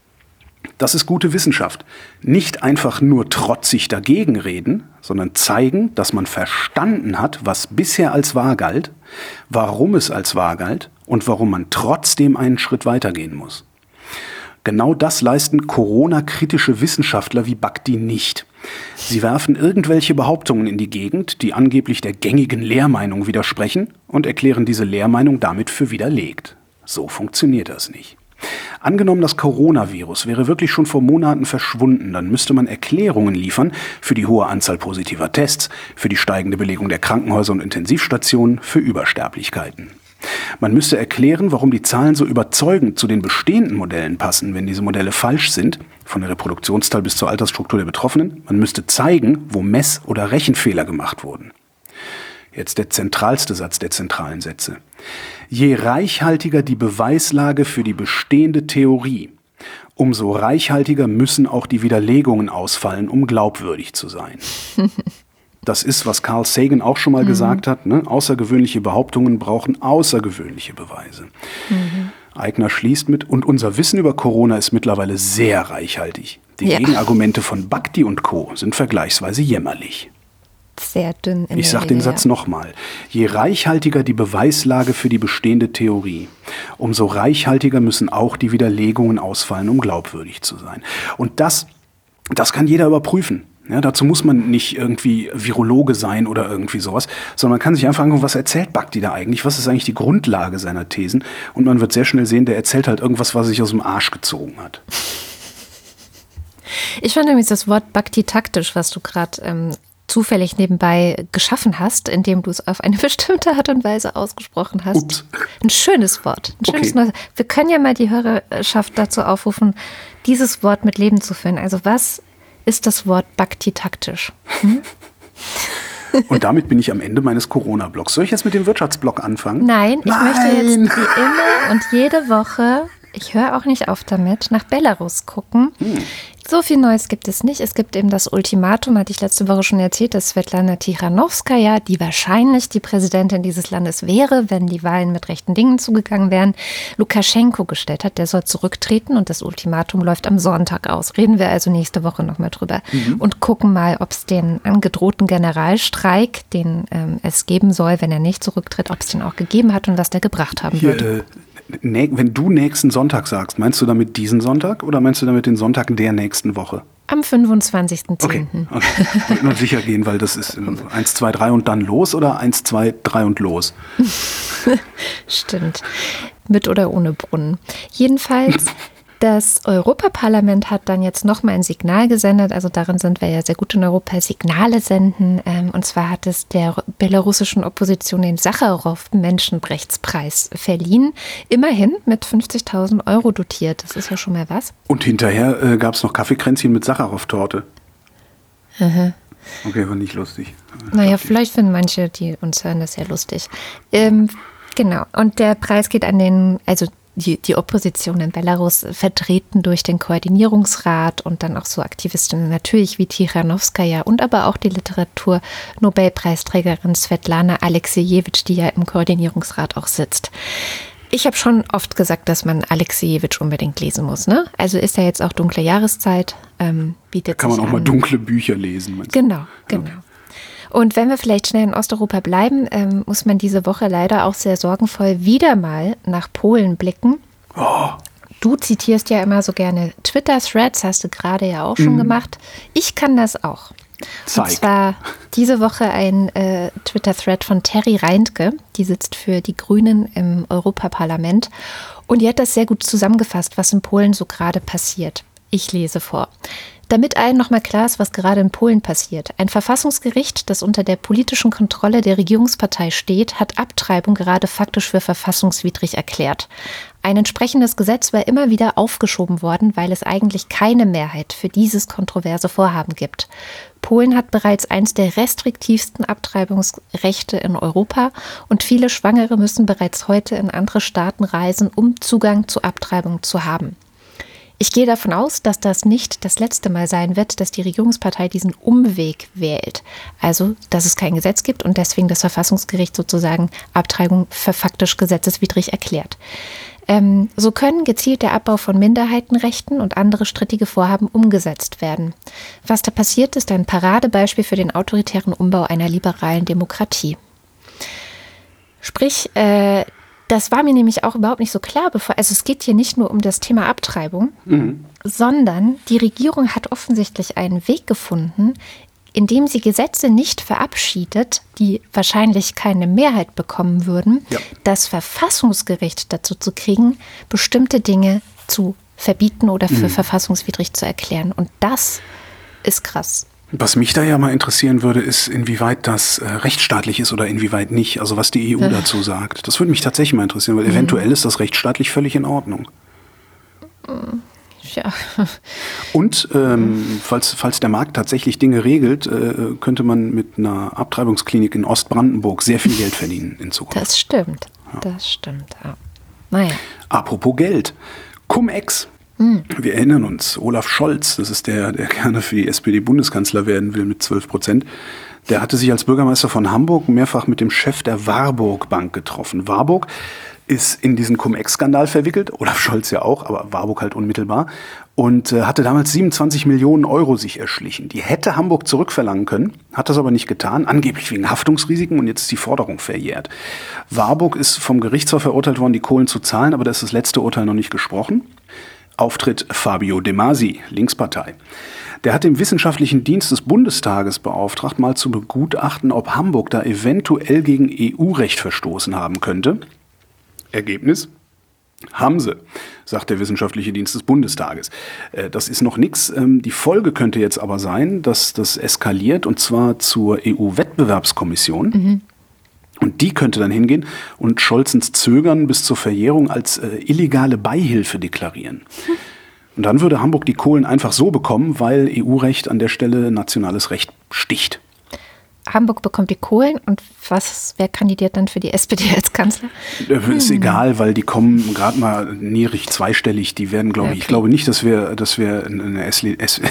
Das ist gute Wissenschaft. Nicht einfach nur trotzig dagegen reden, sondern zeigen, dass man verstanden hat, was bisher als wahr galt, warum es als wahr galt und warum man trotzdem einen Schritt weitergehen muss. Genau das leisten Corona-kritische Wissenschaftler wie Bhakdi nicht. Sie werfen irgendwelche Behauptungen in die Gegend, die angeblich der gängigen Lehrmeinung widersprechen und erklären diese Lehrmeinung damit für widerlegt. So funktioniert das nicht. Angenommen, das Coronavirus wäre wirklich schon vor Monaten verschwunden, dann müsste man Erklärungen liefern für die hohe Anzahl positiver Tests, für die steigende Belegung der Krankenhäuser und Intensivstationen, für Übersterblichkeiten. Man müsste erklären, warum die Zahlen so überzeugend zu den bestehenden Modellen passen, wenn diese Modelle falsch sind, von der Reproduktionszahl bis zur Altersstruktur der Betroffenen. Man müsste zeigen, wo Mess- oder Rechenfehler gemacht wurden. Jetzt der zentralste Satz der zentralen Sätze. Je reichhaltiger die Beweislage für die bestehende Theorie, umso reichhaltiger müssen auch die Widerlegungen ausfallen, um glaubwürdig zu sein. Das ist, was Carl Sagan auch schon mal mhm. gesagt hat. Ne? Außergewöhnliche Behauptungen brauchen außergewöhnliche Beweise. Mhm. Eigner schließt mit, und unser Wissen über Corona ist mittlerweile sehr reichhaltig. Die ja. Gegenargumente von Bhakti und Co. sind vergleichsweise jämmerlich. Sehr dünn. In ich sage den Satz ja. nochmal. Je reichhaltiger die Beweislage für die bestehende Theorie, umso reichhaltiger müssen auch die Widerlegungen ausfallen, um glaubwürdig zu sein. Und das, das kann jeder überprüfen. Ja, dazu muss man nicht irgendwie Virologe sein oder irgendwie sowas, sondern man kann sich einfach angucken, was erzählt Bhakti da eigentlich, was ist eigentlich die Grundlage seiner Thesen, und man wird sehr schnell sehen, der erzählt halt irgendwas, was er sich aus dem Arsch gezogen hat. Ich fand übrigens das Wort Bhakti taktisch, was du gerade ähm, zufällig nebenbei geschaffen hast, indem du es auf eine bestimmte Art und Weise ausgesprochen hast. Ups. Ein schönes Wort. Ein schönes okay. Wir können ja mal die Hörerschaft dazu aufrufen, dieses Wort mit Leben zu füllen. Also was ist das Wort Bhakti taktisch? Hm? Und damit bin ich am Ende meines Corona-Blogs. Soll ich jetzt mit dem Wirtschaftsblog anfangen? Nein, ich Nein. möchte jetzt wie immer und jede Woche, ich höre auch nicht auf damit, nach Belarus gucken. Hm. So viel Neues gibt es nicht. Es gibt eben das Ultimatum, hatte ich letzte Woche schon erzählt, dass Svetlana Tichanowskaja, die wahrscheinlich die Präsidentin dieses Landes wäre, wenn die Wahlen mit rechten Dingen zugegangen wären, Lukaschenko gestellt hat. Der soll zurücktreten und das Ultimatum läuft am Sonntag aus. Reden wir also nächste Woche nochmal drüber mhm. und gucken mal, ob es den angedrohten Generalstreik, den ähm, es geben soll, wenn er nicht zurücktritt, ob es den auch gegeben hat und was der gebracht haben Hier, wird. Äh Wenn du nächsten Sonntag sagst, meinst du damit diesen Sonntag oder meinst du damit den Sonntag der nächsten Woche? Am fünfundzwanzigsten zehnten Okay, okay. Ich wollte nur sicher gehen, weil das ist eins, zwei, drei und dann los oder eins, zwei, drei und los? Stimmt. Mit oder ohne Brunnen. Jedenfalls, das Europaparlament hat dann jetzt nochmal ein Signal gesendet, also darin sind wir ja sehr gut in Europa, Signale senden. Und zwar hat es der belarussischen Opposition den Sacharow-Menschenrechtspreis verliehen. Immerhin mit fünfzigtausend Euro dotiert, das ist ja schon mal was. Und hinterher äh, gab es noch Kaffeekränzchen mit Sacharow-Torte. Mhm. Okay, war nicht lustig. Naja, vielleicht finden manche, die uns hören, das ja lustig. Ähm, genau, und der Preis geht an den, also Die, die Opposition in Belarus, vertreten durch den Koordinierungsrat und dann auch so Aktivistinnen natürlich wie Tichanowskaja und aber auch die Literatur-Nobelpreisträgerin Svetlana Alexejewitsch, die ja im Koordinierungsrat auch sitzt. Ich habe schon oft gesagt, dass man Alexejewitsch unbedingt lesen muss. Ne? Also ist ja jetzt auch dunkle Jahreszeit. Ähm, bietet da kann man sich auch an. mal dunkle Bücher lesen. Genau, genau. Okay. Und wenn wir vielleicht schnell in Osteuropa bleiben, ähm, muss man diese Woche leider auch sehr sorgenvoll wieder mal nach Polen blicken. Oh. Du zitierst ja immer so gerne Twitter-Threads, hast du gerade ja auch schon mm. gemacht. Ich kann das auch. Zeig. Und zwar diese Woche ein äh, Twitter-Thread von Terry Reintke, die sitzt für die Grünen im Europaparlament. Und die hat das sehr gut zusammengefasst, was in Polen so gerade passiert. Ich lese vor. Damit allen nochmal klar ist, was gerade in Polen passiert. Ein Verfassungsgericht, das unter der politischen Kontrolle der Regierungspartei steht, hat Abtreibung gerade faktisch für verfassungswidrig erklärt. Ein entsprechendes Gesetz war immer wieder aufgeschoben worden, weil es eigentlich keine Mehrheit für dieses kontroverse Vorhaben gibt. Polen hat bereits eins der restriktivsten Abtreibungsrechte in Europa und viele Schwangere müssen bereits heute in andere Staaten reisen, um Zugang zu Abtreibung zu haben. Ich gehe davon aus, dass das nicht das letzte Mal sein wird, dass die Regierungspartei diesen Umweg wählt. Also, dass es kein Gesetz gibt und deswegen das Verfassungsgericht sozusagen Abtreibung für faktisch gesetzeswidrig erklärt. Ähm, so können gezielt der Abbau von Minderheitenrechten und andere strittige Vorhaben umgesetzt werden. Was da passiert, ist ein Paradebeispiel für den autoritären Umbau einer liberalen Demokratie. Sprich, äh, das war mir nämlich auch überhaupt nicht so klar, bevor, also es geht hier nicht nur um das Thema Abtreibung, mhm. sondern die Regierung hat offensichtlich einen Weg gefunden, indem sie Gesetze nicht verabschiedet, die wahrscheinlich keine Mehrheit bekommen würden, ja. das Verfassungsgericht dazu zu kriegen, bestimmte Dinge zu verbieten oder für mhm. verfassungswidrig zu erklären. Und das ist krass. Was mich da ja mal interessieren würde, ist, inwieweit das äh, rechtsstaatlich ist oder inwieweit nicht. Also was die E U ja. dazu sagt. Das würde mich tatsächlich mal interessieren, weil mhm. eventuell ist das rechtsstaatlich völlig in Ordnung. Ja. Und ähm, falls, falls der Markt tatsächlich Dinge regelt, äh, könnte man mit einer Abtreibungsklinik in Ostbrandenburg sehr viel Geld verdienen in Zukunft. Das stimmt, ja. das stimmt. Ja. Naja. Apropos Geld. Cum-Ex. Mhm. Wir erinnern uns, Olaf Scholz, das ist der, der gerne für die S P D-Bundeskanzler werden will mit zwölf Prozent, der hatte sich als Bürgermeister von Hamburg mehrfach mit dem Chef der Warburg Bank getroffen. Warburg ist in diesen Cum-Ex-Skandal verwickelt, Olaf Scholz ja auch, aber Warburg halt unmittelbar, und äh, hatte damals siebenundzwanzig Millionen Euro sich erschlichen. Die hätte Hamburg zurückverlangen können, hat das aber nicht getan, angeblich wegen Haftungsrisiken, und jetzt ist die Forderung verjährt. Warburg ist vom Gerichtshof verurteilt worden, die Kohlen zu zahlen, aber da ist das letzte Urteil noch nicht gesprochen. Auftritt Fabio De Masi, Linkspartei. Der hat den Wissenschaftlichen Dienst des Bundestages beauftragt, mal zu begutachten, ob Hamburg da eventuell gegen E U-Recht verstoßen haben könnte. Ergebnis? Haben sie, sagt der Wissenschaftliche Dienst des Bundestages. Das ist noch nichts. Die Folge könnte jetzt aber sein, dass das eskaliert, und zwar zur E U-Wettbewerbskommission. Mhm. Und die könnte dann hingehen und Scholzens Zögern bis zur Verjährung als äh, illegale Beihilfe deklarieren. Hm. Und dann würde Hamburg die Kohlen einfach so bekommen, weil E U-Recht an der Stelle nationales Recht sticht. Hamburg bekommt die Kohlen, und was, wer kandidiert dann für die S P D als Kanzler? Ist hm. egal, weil die kommen gerade mal niedrig zweistellig. Die werden, glaube okay. ich, ich glaube nicht, dass wir, dass wir eine S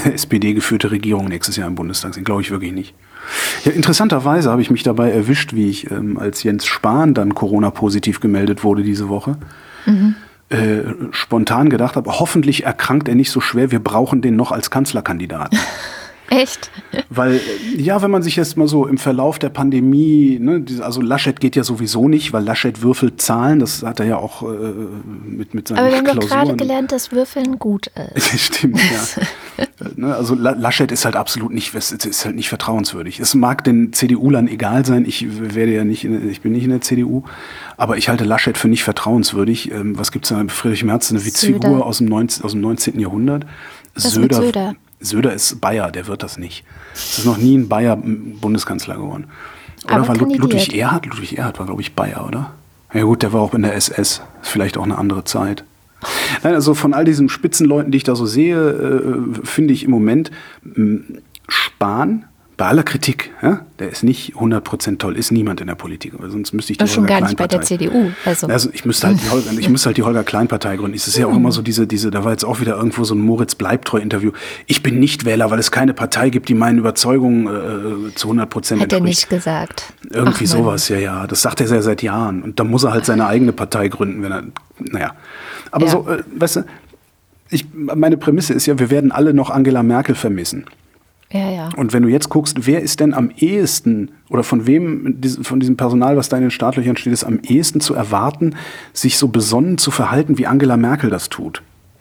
P D-geführte Regierung nächstes Jahr im Bundestag sind. Glaube ich wirklich nicht. Ja, interessanterweise habe ich mich dabei erwischt, wie ich, ähm, als Jens Spahn dann Corona-positiv gemeldet wurde diese Woche, mhm. äh, spontan gedacht habe, hoffentlich erkrankt er nicht so schwer, wir brauchen den noch als Kanzlerkandidaten. Echt? Weil, ja, wenn man sich jetzt mal so im Verlauf der Pandemie, ne, also Laschet geht ja sowieso nicht, weil Laschet würfelt Zahlen, das hat er ja auch äh, mit, mit seinen Klausuren. Aber wir haben doch gerade gelernt, dass Würfeln gut ist. Stimmt, ja. ne, also Laschet ist halt absolut nicht, ist halt nicht vertrauenswürdig. Es mag den C D U-Lern egal sein, ich werde ja nicht, in, ich bin nicht in der C D U, aber ich halte Laschet für nicht vertrauenswürdig. Ähm, was gibt's da? Friedrich Merz, eine Witzfigur aus dem, neunzehnten, aus dem neunzehnten Jahrhundert. Was Söder, mit Söder? Söder ist Bayer, der wird das nicht. Es ist noch nie ein Bayer Bundeskanzler geworden. Oder aber war kandidiert. Ludwig Erhard? Ludwig Erhard war, glaube ich, Bayer, oder? Ja gut, der war auch in der S S. Ist vielleicht auch eine andere Zeit. Nein, also von all diesen Spitzenleuten, die ich da so sehe, äh, finde ich im Moment äh, Spahn, bei aller Kritik, ja, der ist nicht hundert Prozent toll, ist niemand in der Politik, weil sonst müsste ich die schon gar nicht bei der C D U. Also, also ich müsste halt die Holger, ich müsste halt die Holger Klein-Partei gründen. Es ist ja auch immer so diese, diese, da war jetzt auch wieder irgendwo so ein Moritz Bleibtreu-Interview. Ich bin nicht Wähler, weil es keine Partei gibt, die meinen Überzeugungen äh, zu hundert Prozent entspricht. Hat er nicht gesagt. Irgendwie Ach, sowas, ja, ja. Das sagt er ja seit Jahren. Und da muss er halt seine eigene Partei gründen, wenn er, naja. Aber ja. so, äh, weißt du, ich, meine Prämisse ist ja, wir werden alle noch Angela Merkel vermissen. Ja, ja. Und wenn du jetzt guckst, wer ist denn am ehesten oder von wem, von diesem Personal, was da in den Startlöchern steht, ist am ehesten zu erwarten, sich so besonnen zu verhalten, wie Angela Merkel das tut?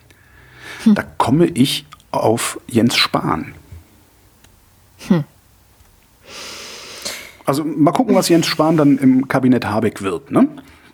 Hm. Da komme ich auf Jens Spahn. Hm. Also mal gucken, was Jens Spahn dann im Kabinett Habeck wird, ne?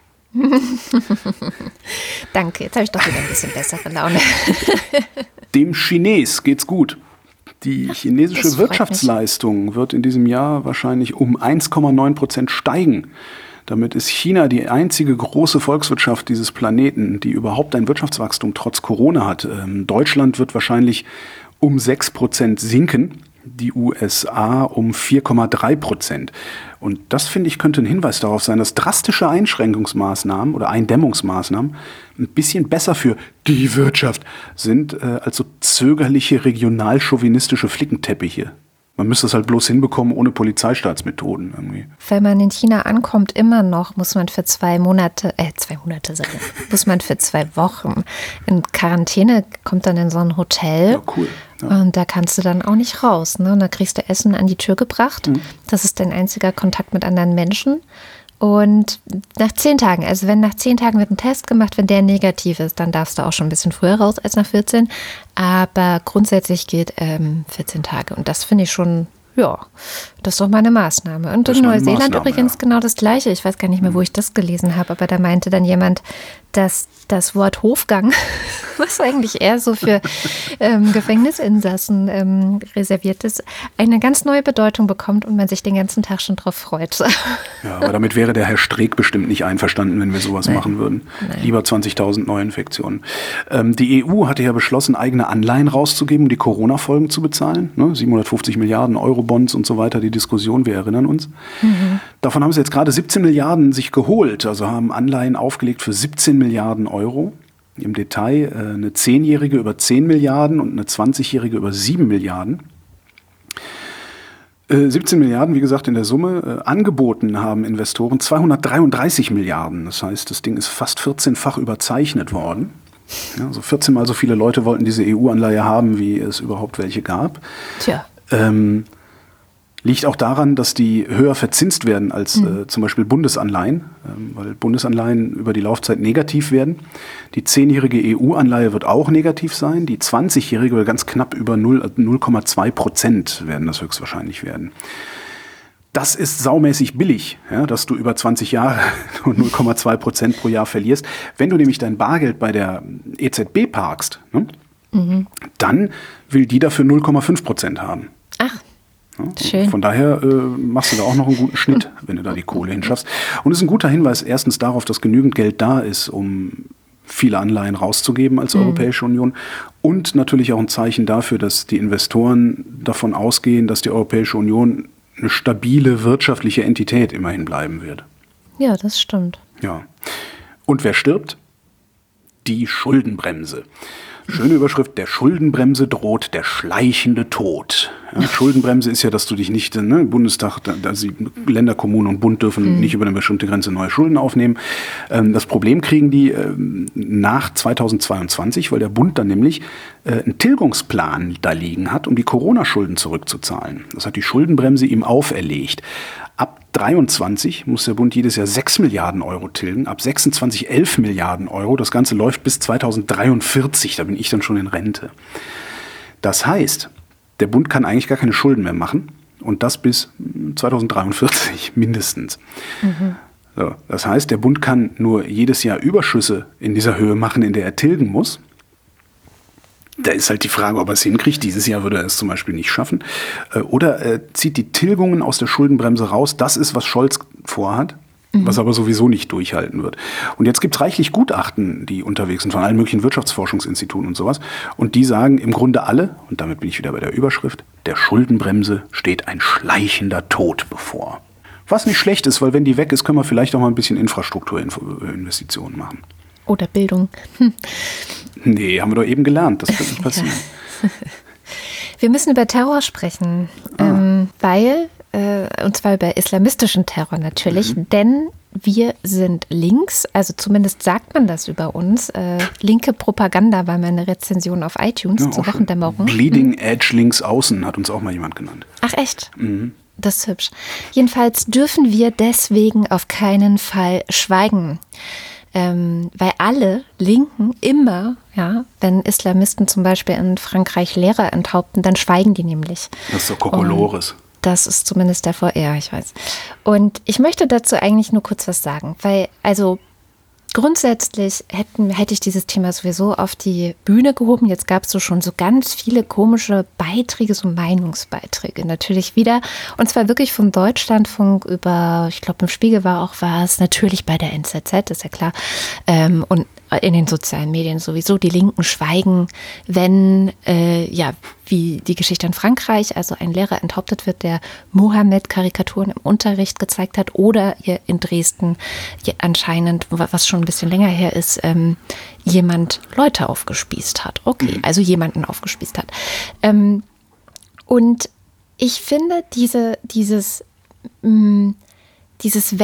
Danke, jetzt habe ich doch wieder ein bisschen bessere Laune. Dem Chines geht's gut. Die chinesische Wirtschaftsleistung mich. wird in diesem Jahr wahrscheinlich um eins Komma neun Prozent steigen. Damit ist China die einzige große Volkswirtschaft dieses Planeten, die überhaupt ein Wirtschaftswachstum trotz Corona hat. Ähm, Deutschland wird wahrscheinlich um sechs Prozent sinken, die U S A um vier Komma drei Prozent. Und das, finde ich, könnte ein Hinweis darauf sein, dass drastische Einschränkungsmaßnahmen oder Eindämmungsmaßnahmen ein bisschen besser für die Wirtschaft sind, äh, als so zögerliche regional-chauvinistische Flickenteppiche. Man müsste es halt bloß hinbekommen ohne Polizeistaatsmethoden irgendwie. Wenn man in China ankommt, immer noch, muss man für zwei Monate, äh, zwei Monate sagen, muss man für zwei Wochen in Quarantäne, kommt dann in so ein Hotel. Ja, cool. Ja. Und da kannst du dann auch nicht raus. Ne? Und da kriegst du Essen an die Tür gebracht. Mhm. Das ist dein einziger Kontakt mit anderen Menschen. Und nach zehn Tagen, also wenn nach zehn Tagen wird ein Test gemacht, wenn der negativ ist, dann darfst du auch schon ein bisschen früher raus als nach vierzehn. Aber grundsätzlich gilt ähm, vierzehn Tage. Und das finde ich schon ja, das ist doch mal eine Maßnahme. Und in Neuseeland übrigens ja. genau das Gleiche. Ich weiß gar nicht mehr, wo ich das gelesen habe, aber da meinte dann jemand, dass das Wort Hofgang, was eigentlich eher so für ähm, Gefängnisinsassen ähm, reserviert ist, eine ganz neue Bedeutung bekommt und man sich den ganzen Tag schon drauf freut. Ja, aber damit wäre der Herr Streeck bestimmt nicht einverstanden, wenn wir sowas Nein. machen würden. Nein. Lieber zwanzigtausend Neuinfektionen. Ähm, die E U hatte ja beschlossen, eigene Anleihen rauszugeben, um die Corona-Folgen zu bezahlen. Ne? siebenhundertfünfzig Milliarden Euro-Bonds und so weiter, die Diskussion, wir erinnern uns. Mhm. Davon haben sie jetzt gerade siebzehn Milliarden sich geholt, also haben Anleihen aufgelegt für siebzehn Milliarden Euro. Im Detail äh, eine zehnjährige über zehn Milliarden und eine zwanzigjährige über sieben Milliarden. Äh, siebzehn Milliarden, wie gesagt, in der Summe. Äh, angeboten haben Investoren zweihundertdreiunddreißig Milliarden. Das heißt, das Ding ist fast vierzehnfach überzeichnet worden. Ja, also vierzehn Mal so viele Leute wollten diese E U-Anleihe haben, wie es überhaupt welche gab. Tja. Ähm, Liegt auch daran, dass die höher verzinst werden als mhm. äh, zum Beispiel Bundesanleihen, ähm, weil Bundesanleihen über die Laufzeit negativ werden. Die zehnjährige E U-Anleihe wird auch negativ sein. Die zwanzigjährige wird ganz knapp über null Komma zwei Prozent werden das höchstwahrscheinlich werden. Das ist saumäßig billig, ja, dass du über zwanzig Jahre nur null Komma zwei Prozent pro Jahr verlierst. Wenn du nämlich dein Bargeld bei der E Z B parkst, ne, mhm. dann will die dafür null Komma fünf Prozent haben. Ach. Ja, schön. Von daher äh, machst du da auch noch einen guten Schnitt, wenn du da die Kohle hinschaffst. Und es ist ein guter Hinweis erstens darauf, dass genügend Geld da ist, um viele Anleihen rauszugeben als mhm. Europäische Union. Und natürlich auch ein Zeichen dafür, dass die Investoren davon ausgehen, dass die Europäische Union eine stabile wirtschaftliche Entität immerhin bleiben wird. Ja, das stimmt. Ja. Und wer stirbt? Die Schuldenbremse. Schöne Überschrift, der Schuldenbremse droht der schleichende Tod. Ja, Schuldenbremse ist ja, dass du dich nicht, ne, Bundestag, da, da sie, Länder, Kommunen und Bund dürfen mhm. nicht über eine bestimmte Grenze neue Schulden aufnehmen. Ähm, das Problem kriegen die ähm, nach zweitausendzweiundzwanzig, weil der Bund dann nämlich äh, einen Tilgungsplan da liegen hat, um die Corona-Schulden zurückzuzahlen. Das hat die Schuldenbremse ihm auferlegt. Ab dreiundzwanzig muss der Bund jedes Jahr sechs Milliarden Euro tilgen, ab sechsundzwanzig elf Milliarden Euro. Das Ganze läuft bis zweitausenddreiundvierzig, da bin ich dann schon in Rente. Das heißt, der Bund kann eigentlich gar keine Schulden mehr machen und das bis zweitausenddreiundvierzig mindestens. Mhm. So, das heißt, der Bund kann nur jedes Jahr Überschüsse in dieser Höhe machen, in der er tilgen muss. Da ist halt die Frage, ob er es hinkriegt. Dieses Jahr würde er es zum Beispiel nicht schaffen. Oder er zieht die Tilgungen aus der Schuldenbremse raus. Das ist, was Scholz vorhat, mhm. was aber sowieso nicht durchhalten wird. Und jetzt gibt es reichlich Gutachten, die unterwegs sind, von allen möglichen Wirtschaftsforschungsinstituten und sowas. Und die sagen im Grunde alle, und damit bin ich wieder bei der Überschrift, der Schuldenbremse steht ein schleichender Tod bevor. Was nicht schlecht ist, weil wenn die weg ist, können wir vielleicht auch mal ein bisschen Infrastrukturinvestitionen machen. Oder Bildung. Hm. Nee, haben wir doch eben gelernt. Das kann nicht passieren. Ja. Wir müssen über Terror sprechen, ah. ähm, weil, äh, und zwar über islamistischen Terror natürlich, mhm. denn wir sind links, also zumindest sagt man das über uns. Äh, linke Propaganda war meine Rezension auf iTunes ja, zur Wochendämmerung. Bleeding Edge links außen hat uns auch mal jemand genannt. Ach echt? Mhm. Das ist hübsch. Jedenfalls dürfen wir deswegen auf keinen Fall schweigen. Ähm, weil alle Linken immer, ja, wenn Islamisten zum Beispiel in Frankreich Lehrer enthaupten, dann schweigen die nämlich. Das ist so Kokolores. Das ist zumindest der Vor-, ja, ich weiß. Und ich möchte dazu eigentlich nur kurz was sagen, weil, also grundsätzlich hätten, hätte ich dieses Thema sowieso auf die Bühne gehoben. Jetzt gab es so schon so ganz viele komische Beiträge, so Meinungsbeiträge natürlich wieder. Und zwar wirklich vom Deutschlandfunk über, ich glaube im Spiegel war auch was, natürlich bei der N Z Z, ist ja klar. Ähm, und in den sozialen Medien sowieso. Die Linken schweigen, wenn, äh, ja, wie die Geschichte in Frankreich, also ein Lehrer enthauptet wird, der Mohammed-Karikaturen im Unterricht gezeigt hat, oder hier in Dresden anscheinend, was schon ein bisschen länger her ist, ähm, jemand Leute aufgespießt hat. Okay, also jemanden aufgespießt hat. Ähm, und ich finde diese, dieses, mh, dieses Weltbild,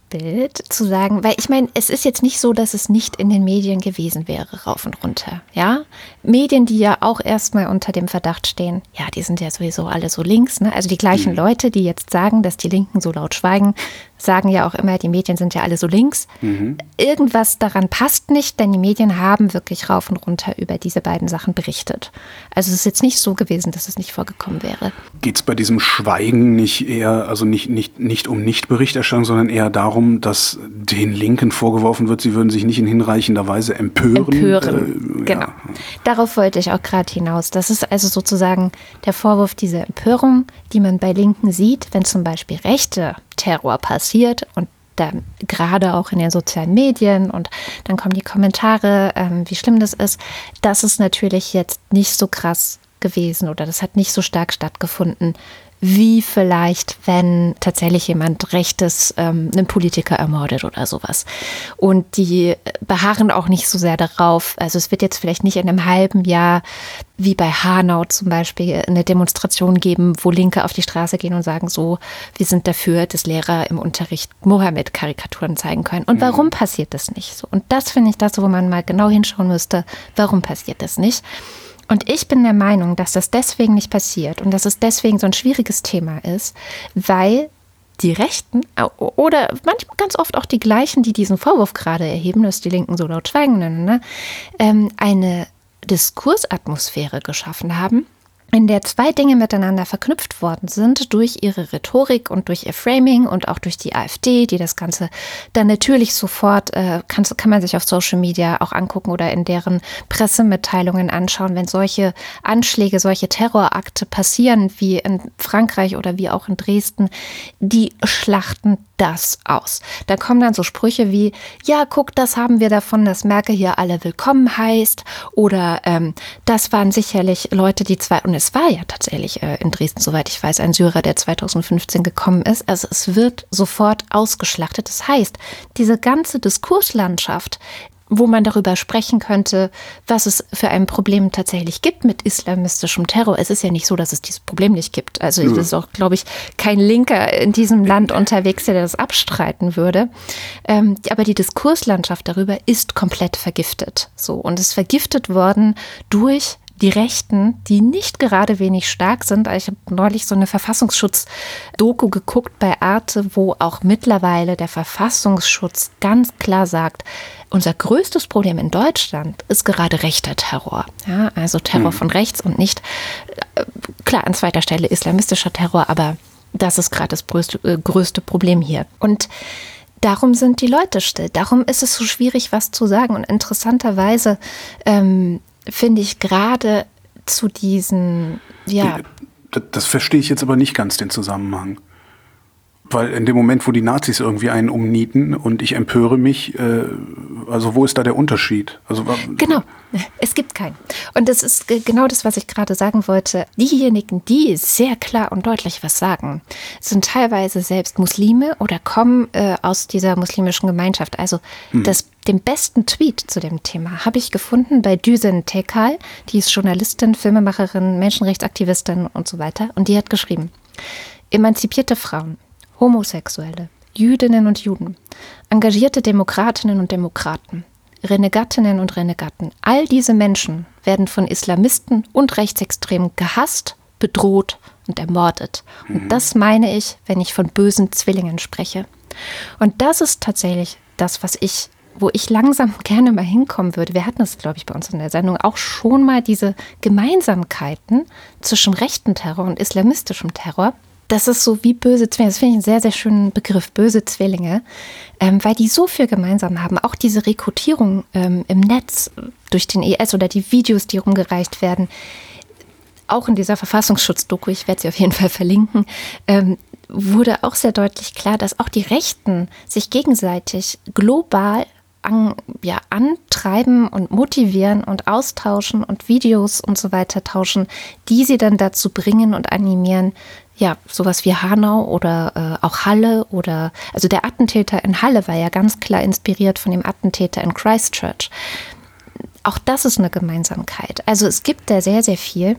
Bild zu sagen, weil ich meine, es ist jetzt nicht so, dass es nicht in den Medien gewesen wäre, rauf und runter, ja. Medien, die ja auch erstmal unter dem Verdacht stehen, ja, die sind ja sowieso alle so links, ne? Also die gleichen mhm. Leute, die jetzt sagen, dass die Linken so laut schweigen, sagen ja auch immer, die Medien sind ja alle so links. Mhm. Irgendwas daran passt nicht, denn die Medien haben wirklich rauf und runter über diese beiden Sachen berichtet. Also es ist jetzt nicht so gewesen, dass es nicht vorgekommen wäre. Geht es bei diesem Schweigen nicht eher, also nicht, nicht, nicht um Nicht-Berichterstattung, sondern eher darum, dass den Linken vorgeworfen wird, sie würden sich nicht in hinreichender Weise empören? Empören, äh, genau. Ja. Darauf wollte ich auch gerade hinaus. Das ist also sozusagen der Vorwurf dieser Empörung, die man bei Linken sieht, wenn zum Beispiel rechte Terror passiert und dann gerade auch in den sozialen Medien und dann kommen die Kommentare, ähm, wie schlimm das ist. Das ist natürlich jetzt nicht so krass gewesen oder das hat nicht so stark stattgefunden, wie vielleicht, wenn tatsächlich jemand Rechtes ähm, einen Politiker ermordet oder sowas. Und die beharren auch nicht so sehr darauf. Also es wird jetzt vielleicht nicht in einem halben Jahr, wie bei Hanau zum Beispiel, eine Demonstration geben, wo Linke auf die Straße gehen und sagen so, wir sind dafür, dass Lehrer im Unterricht Mohammed-Karikaturen zeigen können. Und warum passiert das nicht so? Und das finde ich das, wo man mal genau hinschauen müsste, warum passiert das nicht? Und ich bin der Meinung, dass das deswegen nicht passiert und dass es deswegen so ein schwieriges Thema ist, weil die Rechten oder manchmal ganz oft auch die gleichen, die diesen Vorwurf gerade erheben, dass die Linken so laut schweigen, ne, ähm, eine Diskursatmosphäre geschaffen haben, in der zwei Dinge miteinander verknüpft worden sind durch ihre Rhetorik und durch ihr Framing und auch durch die AfD, die das Ganze dann natürlich sofort, äh, kann, kann man sich auf Social Media auch angucken oder in deren Pressemitteilungen anschauen, wenn solche Anschläge, solche Terrorakte passieren, wie in Frankreich oder wie auch in Dresden, die schlachten das aus. Da kommen dann so Sprüche wie, ja, guck, das haben wir davon, dass Merkel hier alle willkommen heißt oder ähm, das waren sicherlich Leute, die zwei, und es war ja tatsächlich äh, in Dresden, soweit ich weiß, ein Syrer, der zweitausendfünfzehn gekommen ist. Also es wird sofort ausgeschlachtet. Das heißt, diese ganze Diskurslandschaft, wo man darüber sprechen könnte, was es für ein Problem tatsächlich gibt mit islamistischem Terror. Es ist ja nicht so, dass es dieses Problem nicht gibt. Also es ist auch, glaube ich, kein Linker in diesem Land unterwegs, der das abstreiten würde. Ähm, aber die Diskurslandschaft darüber ist komplett vergiftet. So, und es ist vergiftet worden durch die Rechten, die nicht gerade wenig stark sind. Ich habe neulich so eine Verfassungsschutz-Doku geguckt bei Arte, wo auch mittlerweile der Verfassungsschutz ganz klar sagt, unser größtes Problem in Deutschland ist gerade rechter Terror. Ja, also Terror mhm. von rechts und nicht, äh, klar, an zweiter Stelle islamistischer Terror, aber das ist gerade das größte, äh, größte Problem hier. Und darum sind die Leute still. Darum ist es so schwierig, was zu sagen. Und interessanterweise ähm, finde ich gerade zu diesen, ja. Das, das verstehe ich jetzt aber nicht ganz, den Zusammenhang. Weil in dem Moment, wo die Nazis irgendwie einen umnieten und ich empöre mich, äh, also wo ist da der Unterschied? Also, genau, es gibt keinen. Und das ist genau das, was ich gerade sagen wollte. Diejenigen, die sehr klar und deutlich was sagen, sind teilweise selbst Muslime oder kommen äh, aus dieser muslimischen Gemeinschaft. Also hm. das Den besten Tweet zu dem Thema habe ich gefunden bei Düsen Tekal. Die ist Journalistin, Filmemacherin, Menschenrechtsaktivistin und so weiter. Und die hat geschrieben, emanzipierte Frauen, Homosexuelle, Jüdinnen und Juden, engagierte Demokratinnen und Demokraten, Renegatinnen und Renegaten, all diese Menschen werden von Islamisten und Rechtsextremen gehasst, bedroht und ermordet. Und das meine ich, wenn ich von bösen Zwillingen spreche. Und das ist tatsächlich das, was ich wo ich langsam gerne mal hinkommen würde. Wir hatten es, glaube ich, bei uns in der Sendung auch schon mal, diese Gemeinsamkeiten zwischen rechten Terror und islamistischem Terror. Das ist so wie böse Zwillinge. Das finde ich einen sehr, sehr schönen Begriff, böse Zwillinge, ähm, weil die so viel gemeinsam haben. Auch diese Rekrutierung ähm, im Netz durch den I S oder die Videos, die rumgereicht werden. Auch in dieser Verfassungsschutz-Doku, ich werde sie auf jeden Fall verlinken, ähm, wurde auch sehr deutlich klar, dass auch die Rechten sich gegenseitig global an, ja, antreiben und motivieren und austauschen und Videos und so weiter tauschen, die sie dann dazu bringen und animieren, ja, sowas wie Hanau oder äh, auch Halle oder, also der Attentäter in Halle war ja ganz klar inspiriert von dem Attentäter in Christchurch. Auch das ist eine Gemeinsamkeit. Also es gibt da sehr, sehr viel,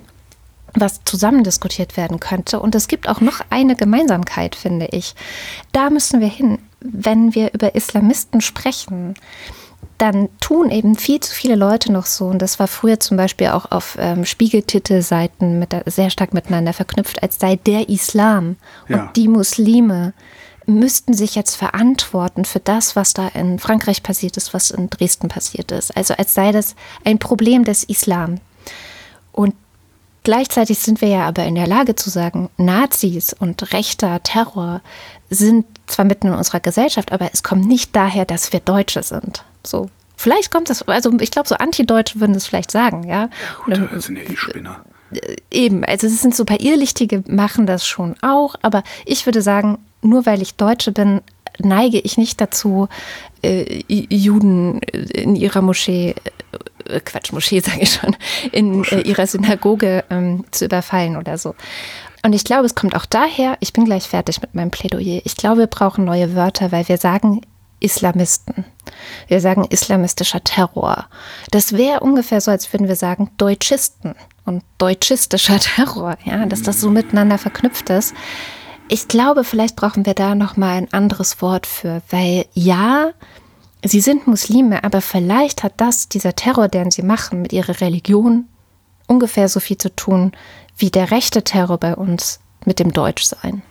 was zusammen diskutiert werden könnte. Und es gibt auch noch eine Gemeinsamkeit, finde ich. Da müssen wir hin. wenn wir über Islamisten sprechen, dann tun eben viel zu viele Leute noch so, und das war früher zum Beispiel auch auf ähm, Spiegeltitelseiten mit, sehr stark miteinander verknüpft, als sei der Islam Ja. und die Muslime müssten sich jetzt verantworten für das, was da in Frankreich passiert ist, was in Dresden passiert ist. Also als sei das ein Problem des Islam. Und gleichzeitig sind wir ja aber in der Lage zu sagen, Nazis und rechter Terror sind zwar mitten in unserer Gesellschaft, aber es kommt nicht daher, dass wir Deutsche sind. So, vielleicht kommt das, also ich glaube, so Antideutsche würden das vielleicht sagen, ja. Gut, das sind ja eh Spinner. Eben, also es sind so ein paar Irrlichtige, machen das schon auch, aber ich würde sagen, nur weil ich Deutsche bin, neige ich nicht dazu, äh, Juden in ihrer Moschee, äh, Quatsch, Moschee sage ich schon, in äh, ihrer Synagoge ähm, zu überfallen oder so. Und ich glaube, es kommt auch daher, ich bin gleich fertig mit meinem Plädoyer, ich glaube, wir brauchen neue Wörter, weil wir sagen Islamisten. Wir sagen islamistischer Terror. Das wäre ungefähr so, als würden wir sagen Deutschisten und deutschistischer Terror, ja, dass das so miteinander verknüpft ist. Ich glaube, vielleicht brauchen wir da nochmal ein anderes Wort für, weil ja, sie sind Muslime, aber vielleicht hat das, dieser Terror, den sie machen, mit ihrer Religion ungefähr so viel zu tun, wie der rechte Terror bei uns mit dem Deutschsein.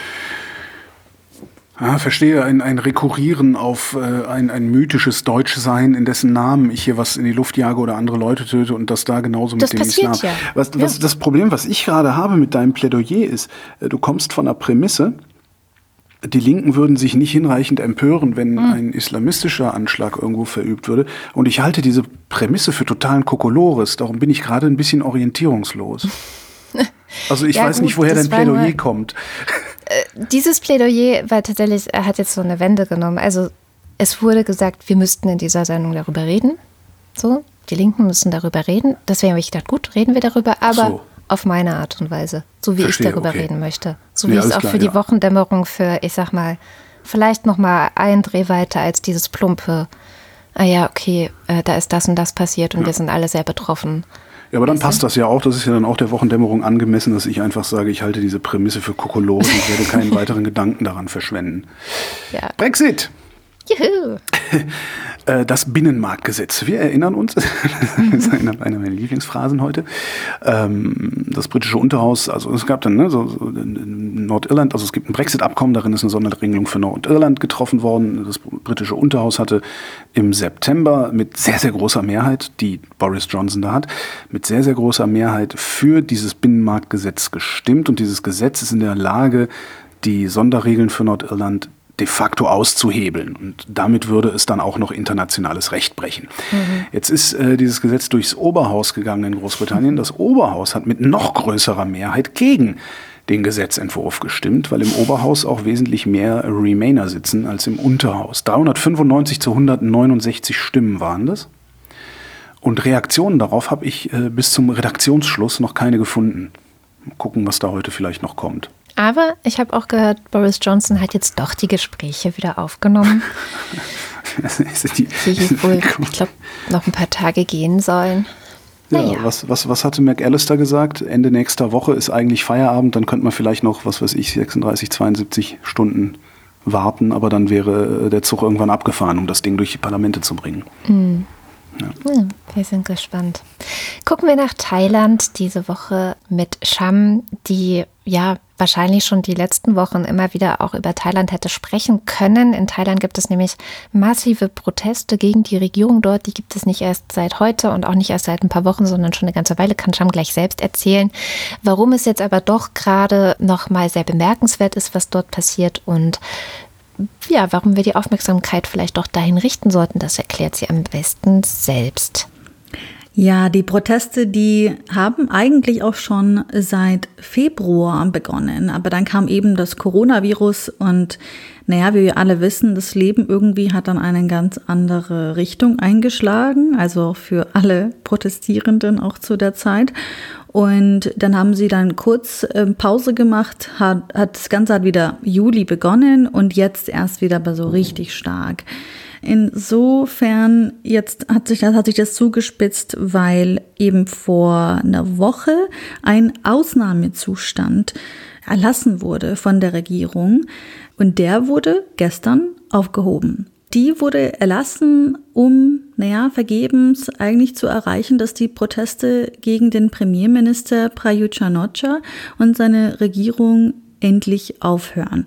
Ah, verstehe, ein, ein Rekurrieren auf äh, ein, ein mythisches Deutschsein, in dessen Namen ich hier was in die Luft jage oder andere Leute töte und das da genauso das mit dem Islam. Ja. Was, was ja. Das Problem, was ich gerade habe mit deinem Plädoyer ist, äh, du kommst von der Prämisse, die Linken würden sich nicht hinreichend empören, wenn mhm. ein islamistischer Anschlag irgendwo verübt würde. Und ich halte diese Prämisse für totalen Kokolores. Darum bin ich gerade ein bisschen orientierungslos. Also ich ja, weiß gut, nicht, woher dein Plädoyer mal, kommt. Äh, dieses Plädoyer war tatsächlich, er hat jetzt so eine Wende genommen. Also es wurde gesagt, wir müssten in dieser Sendung darüber reden. So, die Linken müssen darüber reden. Deswegen habe ich gedacht, gut, reden wir darüber, aber so. Auf meine Art und Weise. So wie Verstehe, ich darüber okay. reden möchte. So nee, wie ich es auch klar, für die ja. Wochendämmerung für, ich sag mal, vielleicht noch mal einen Dreh weiter als dieses plumpe, ah ja, okay, äh, da ist das und das passiert und ja. wir sind alle sehr betroffen. Ja, aber dann weißt passt du? das ja auch. Das ist ja dann auch der Wochendämmerung angemessen, dass ich einfach sage, ich halte diese Prämisse für Kokolores und werde keinen weiteren Gedanken daran verschwenden. Ja. Brexit! Juhu! Das Binnenmarktgesetz. Wir erinnern uns, das ist eine meiner Lieblingsphrasen heute, das britische Unterhaus, also es gab dann ne, so, so in Nordirland, also es gibt ein Brexit-Abkommen, darin ist eine Sonderregelung für Nordirland getroffen worden. Das britische Unterhaus hatte im September mit sehr, sehr großer Mehrheit, die Boris Johnson da hat, mit sehr, sehr großer Mehrheit für dieses Binnenmarktgesetz gestimmt. Und dieses Gesetz ist in der Lage, die Sonderregeln für Nordirland de facto auszuhebeln. Und damit würde es dann auch noch internationales Recht brechen. Mhm. Jetzt ist äh, dieses Gesetz durchs Oberhaus gegangen in Großbritannien. Das Oberhaus hat mit noch größerer Mehrheit gegen den Gesetzentwurf gestimmt, weil im Oberhaus auch wesentlich mehr Remainer sitzen als im Unterhaus. dreihundertfünfundneunzig zu hundertneunundsechzig Stimmen waren das. Und Reaktionen darauf habe ich äh, bis zum Redaktionsschluss noch keine gefunden. Mal gucken, was da heute vielleicht noch kommt. Aber ich habe auch gehört, Boris Johnson hat jetzt doch die Gespräche wieder aufgenommen. die, die wohl, ich glaube, noch ein paar Tage gehen sollen. Naja. Ja, was, was, was hatte McAllister gesagt? Ende nächster Woche ist eigentlich Feierabend, dann könnte man vielleicht noch, was weiß ich, sechsunddreißig, zweiundsiebzig Stunden warten, aber dann wäre der Zug irgendwann abgefahren, um das Ding durch die Parlamente zu bringen. Mhm. Ja. Ja, wir sind gespannt. Gucken wir nach Thailand diese Woche mit Sham, die ja wahrscheinlich schon die letzten Wochen immer wieder auch über Thailand hätte sprechen können. In Thailand gibt es nämlich massive Proteste gegen die Regierung dort. Die gibt es nicht erst seit heute und auch nicht erst seit ein paar Wochen, sondern schon eine ganze Weile. Kann Sham gleich selbst erzählen. Warum es jetzt aber doch gerade noch mal sehr bemerkenswert ist, was dort passiert und ja, warum wir die Aufmerksamkeit vielleicht doch dahin richten sollten, das erklärt sie am besten selbst. Ja, die Proteste, die haben eigentlich auch schon seit Februar begonnen, aber dann kam eben das Coronavirus und naja, wie wir alle wissen, das Leben irgendwie hat dann eine ganz andere Richtung eingeschlagen, also für alle Protestierenden auch zu der Zeit. Und dann haben sie dann kurz äh, Pause gemacht, hat, hat das Ganze hat wieder Juli begonnen und jetzt erst wieder aber so richtig stark. Insofern jetzt hat sich das, hat sich das zugespitzt, weil eben vor einer Woche ein Ausnahmezustand erlassen wurde von der Regierung und der wurde gestern aufgehoben. Die wurde erlassen, um, naja, vergebens eigentlich zu erreichen, dass die Proteste gegen den Premierminister Prayut Chan-o-cha und seine Regierung endlich aufhören.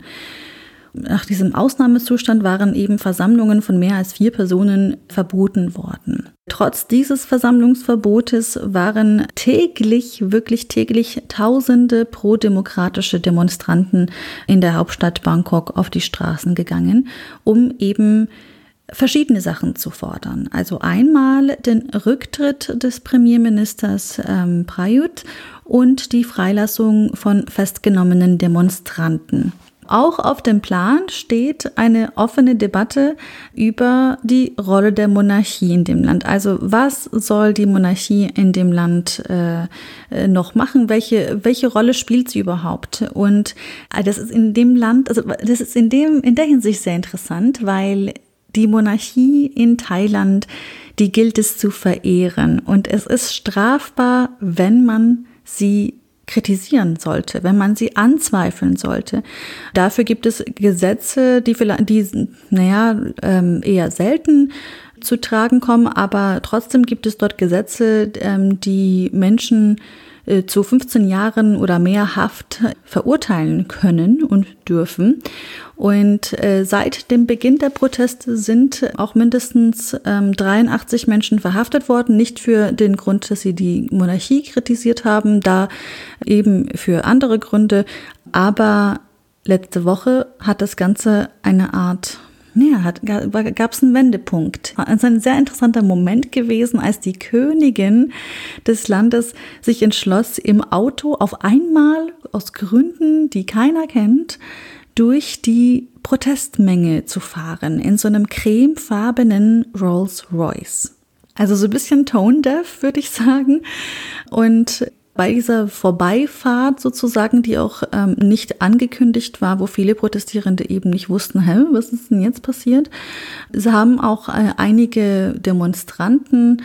Nach diesem Ausnahmezustand waren eben Versammlungen von mehr als vier Personen verboten worden. Trotz dieses Versammlungsverbotes waren täglich, wirklich täglich tausende prodemokratische Demonstranten in der Hauptstadt Bangkok auf die Straßen gegangen, um eben verschiedene Sachen zu fordern. Also einmal den Rücktritt des Premierministers ähm, Prayut und die Freilassung von festgenommenen Demonstranten. Auch auf dem Plan steht eine offene Debatte über die Rolle der Monarchie in dem Land. Also was soll die Monarchie in dem Land äh, noch machen? Welche, welche Rolle spielt sie überhaupt? Und das ist in dem Land, also das ist in dem, in der Hinsicht sehr interessant, weil die Monarchie in Thailand, die gilt es zu verehren. Und es ist strafbar, wenn man sie kritisieren sollte, wenn man sie anzweifeln sollte. Dafür gibt es Gesetze, die vielleicht, die, naja, eher selten zu tragen kommen, aber trotzdem gibt es dort Gesetze, die Menschen zu fünfzehn Jahren oder mehr Haft verurteilen können und dürfen. Und äh, seit dem Beginn der Proteste sind auch mindestens ähm, dreiundachtzig Menschen verhaftet worden, nicht für den Grund, dass sie die Monarchie kritisiert haben, da eben für andere Gründe. Aber letzte Woche hat das Ganze eine Art Ja, hat, gab es einen Wendepunkt. Es ist ein sehr interessanter Moment gewesen, als die Königin des Landes sich entschloss, im Auto auf einmal aus Gründen, die keiner kennt, durch die Protestmenge zu fahren, in so einem cremefarbenen Rolls-Royce. Also so ein bisschen tone-deaf, würde ich sagen. Und bei dieser Vorbeifahrt sozusagen, die auch ähm, nicht angekündigt war, wo viele Protestierende eben nicht wussten, hä, was ist denn jetzt passiert? Sie haben auch äh, einige Demonstranten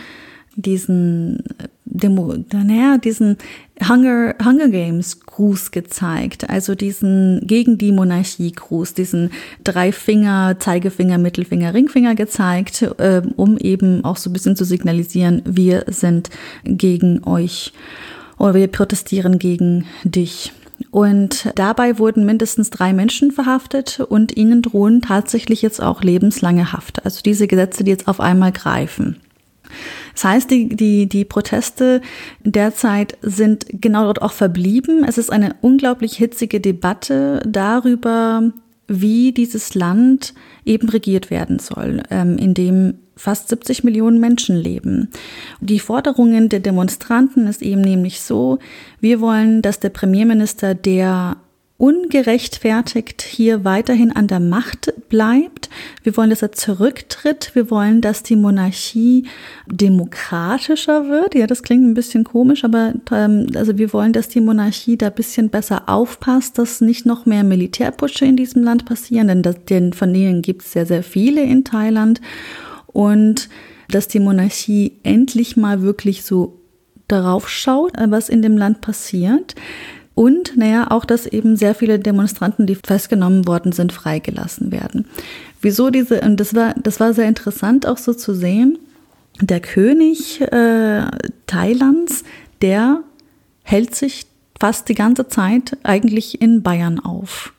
diesen Demo, naja, diesen Hunger, Hunger Games Gruß gezeigt, also diesen gegen die Monarchie Gruß, diesen drei Finger, Zeigefinger, Mittelfinger, Ringfinger gezeigt, äh, um eben auch so ein bisschen zu signalisieren, wir sind gegen euch. Oder wir protestieren gegen dich. Und dabei wurden mindestens drei Menschen verhaftet und ihnen drohen tatsächlich jetzt auch lebenslange Haft. Also diese Gesetze, die jetzt auf einmal greifen. Das heißt, die, die, die Proteste derzeit sind genau dort auch verblieben. Es ist eine unglaublich hitzige Debatte darüber, wie dieses Land eben regiert werden soll, in dem fast siebzig Millionen Menschen leben. Die Forderungen der Demonstranten ist eben nämlich so, wir wollen, dass der Premierminister, der ungerechtfertigt hier weiterhin an der Macht bleibt. Wir wollen, dass er zurücktritt. Wir wollen, dass die Monarchie demokratischer wird. Ja, das klingt ein bisschen komisch, aber ähm, also wir wollen, dass die Monarchie da ein bisschen besser aufpasst, dass nicht noch mehr Militärputsche in diesem Land passieren, denn, das, denn von denen gibt es sehr, sehr viele in Thailand. Und dass die Monarchie endlich mal wirklich so darauf schaut, was in dem Land passiert. Und naja, auch, dass eben sehr viele Demonstranten, die festgenommen worden sind, freigelassen werden. Wieso diese, und das war, das war sehr interessant auch so zu sehen, der König äh, Thailands, der hält sich fast die ganze Zeit eigentlich in Bayern auf.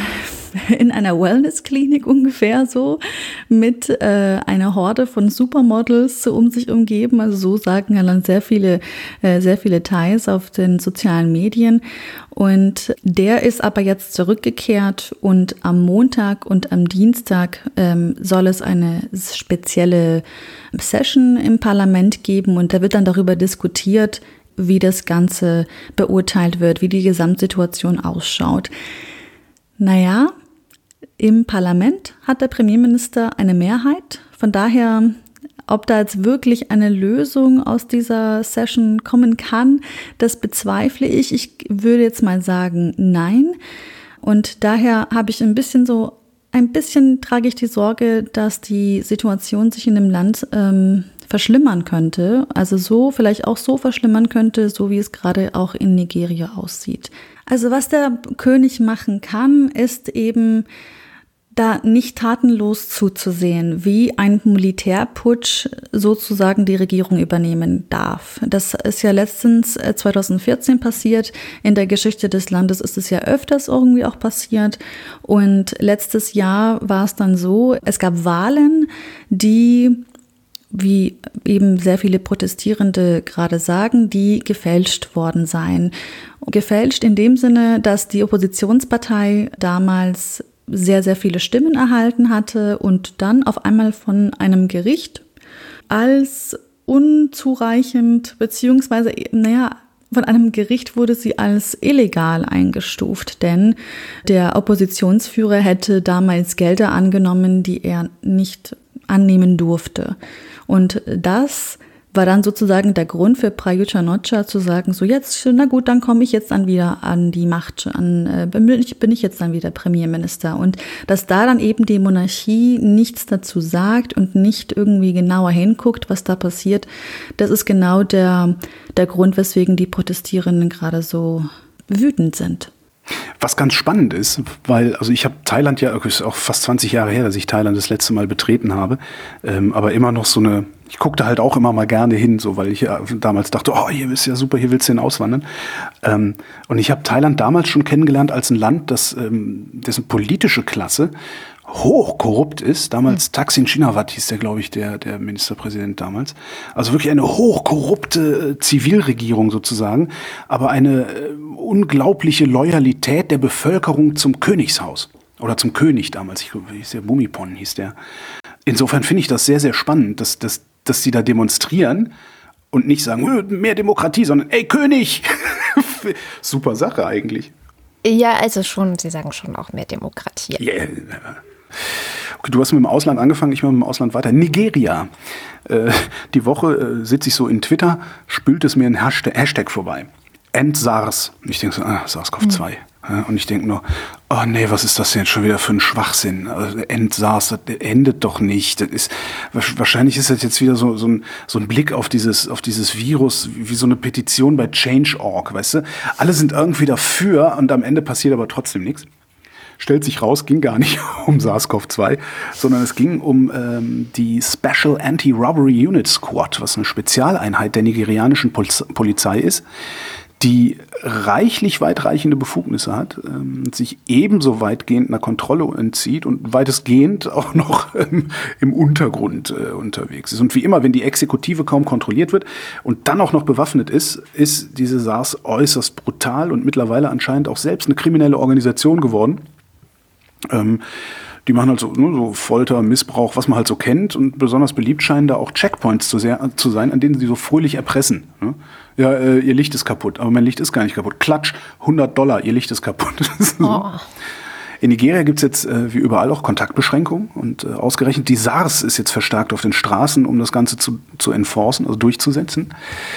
In einer Wellness-Klinik ungefähr so, mit äh, einer Horde von Supermodels um sich umgeben. Also so sagen dann sehr viele, äh, sehr viele Thais auf den sozialen Medien. Und der ist aber jetzt zurückgekehrt und am Montag und am Dienstag ähm, soll es eine spezielle Session im Parlament geben und da wird dann darüber diskutiert, wie das Ganze beurteilt wird, wie die Gesamtsituation ausschaut. Naja, im Parlament hat der Premierminister eine Mehrheit. Von daher, ob da jetzt wirklich eine Lösung aus dieser Session kommen kann, das bezweifle ich. Ich würde jetzt mal sagen, nein. Und daher habe ich ein bisschen so, ein bisschen trage ich die Sorge, dass die Situation sich in dem Land ähm, verschlimmern könnte. Also so, vielleicht auch so verschlimmern könnte, so wie es gerade auch in Nigeria aussieht. Also was der König machen kann, ist eben da nicht tatenlos zuzusehen, wie ein Militärputsch sozusagen die Regierung übernehmen darf. Das ist ja letztens zwanzig vierzehn passiert. In der Geschichte des Landes ist es ja öfters irgendwie auch passiert. Und letztes Jahr war es dann so, es gab Wahlen, die, wie eben sehr viele Protestierende gerade sagen, die gefälscht worden seien. Gefälscht in dem Sinne, dass die Oppositionspartei damals sehr, sehr viele Stimmen erhalten hatte und dann auf einmal von einem Gericht als unzureichend, beziehungsweise, naja, von einem Gericht wurde sie als illegal eingestuft, denn der Oppositionsführer hätte damals Gelder angenommen, die er nicht annehmen durfte. Und das war dann sozusagen der Grund für Prayut Chan-o-cha zu sagen, so jetzt, na gut, dann komme ich jetzt dann wieder an die Macht, an, äh, bin ich, bin ich jetzt dann wieder Premierminister. Und dass da dann eben die Monarchie nichts dazu sagt und nicht irgendwie genauer hinguckt, was da passiert, das ist genau der, der Grund, weswegen die Protestierenden gerade so wütend sind. Was ganz spannend ist, weil, also ich habe Thailand ja, ist auch fast zwanzig Jahre her, dass ich Thailand das letzte Mal betreten habe, ähm, aber immer noch so eine, ich guckte halt auch immer mal gerne hin, so, weil ich ja damals dachte, oh, hier ist ja super, hier willst du hin auswandern. Ähm, und ich habe Thailand damals schon kennengelernt als ein Land, das, ähm, dessen politische Klasse hochkorrupt ist. Damals Thaksin Shinawatra hieß der, glaube ich, der, der Ministerpräsident damals. Also wirklich eine hochkorrupte äh, Zivilregierung sozusagen, aber eine äh, unglaubliche Loyalität der Bevölkerung zum Königshaus oder zum König damals. Ich glaube, hieß der Bhumibol, hieß der. Insofern finde ich das sehr, sehr spannend, dass, dass, dass sie da demonstrieren und nicht sagen, mehr Demokratie, sondern ey, König! Super Sache eigentlich. Ja, also schon, Sie sagen schon auch mehr Demokratie. Yeah. Okay, du hast mit dem Ausland angefangen, ich mache mit dem Ausland weiter. Nigeria. Äh, die Woche äh, sitze ich so in Twitter, spült es mir ein Hashtag, Hashtag vorbei. End-SARS. Ich denke so, ah, SARS-CoV zwei. Mhm. Ja, und ich denke nur, oh nee, was ist das denn jetzt schon wieder für ein Schwachsinn? Also End-SARS, das endet doch nicht. Das ist, wahrscheinlich ist das jetzt wieder so, so, ein, so ein Blick auf dieses, auf dieses Virus, wie, wie so eine Petition bei Change Punkt org, weißt du? Alle sind irgendwie dafür und am Ende passiert aber trotzdem nichts. Stellt sich raus, ging gar nicht um SARS-CoV zwei, sondern es ging um ähm, die Special Anti-Robbery Unit Squad, was eine Spezialeinheit der nigerianischen Poliz- Polizei ist, die reichlich weitreichende Befugnisse hat, ähm, sich ebenso weitgehend einer Kontrolle entzieht und weitestgehend auch noch ähm, im Untergrund äh, unterwegs ist. Und wie immer, wenn die Exekutive kaum kontrolliert wird und dann auch noch bewaffnet ist, ist diese SARS äußerst brutal und mittlerweile anscheinend auch selbst eine kriminelle Organisation geworden. Ähm, die machen halt so, ne, so Folter, Missbrauch, was man halt so kennt. Und besonders beliebt scheinen da auch Checkpoints zu, sehr, zu sein, an denen sie so fröhlich erpressen. Ne? Ja, äh, ihr Licht ist kaputt, aber mein Licht ist gar nicht kaputt. Klatsch, hundert Dollar, ihr Licht ist kaputt. so. Oh. In Nigeria gibt es jetzt äh, wie überall auch Kontaktbeschränkungen. Und äh, ausgerechnet die SARS ist jetzt verstärkt auf den Straßen, um das Ganze zu, zu enforcen, also durchzusetzen.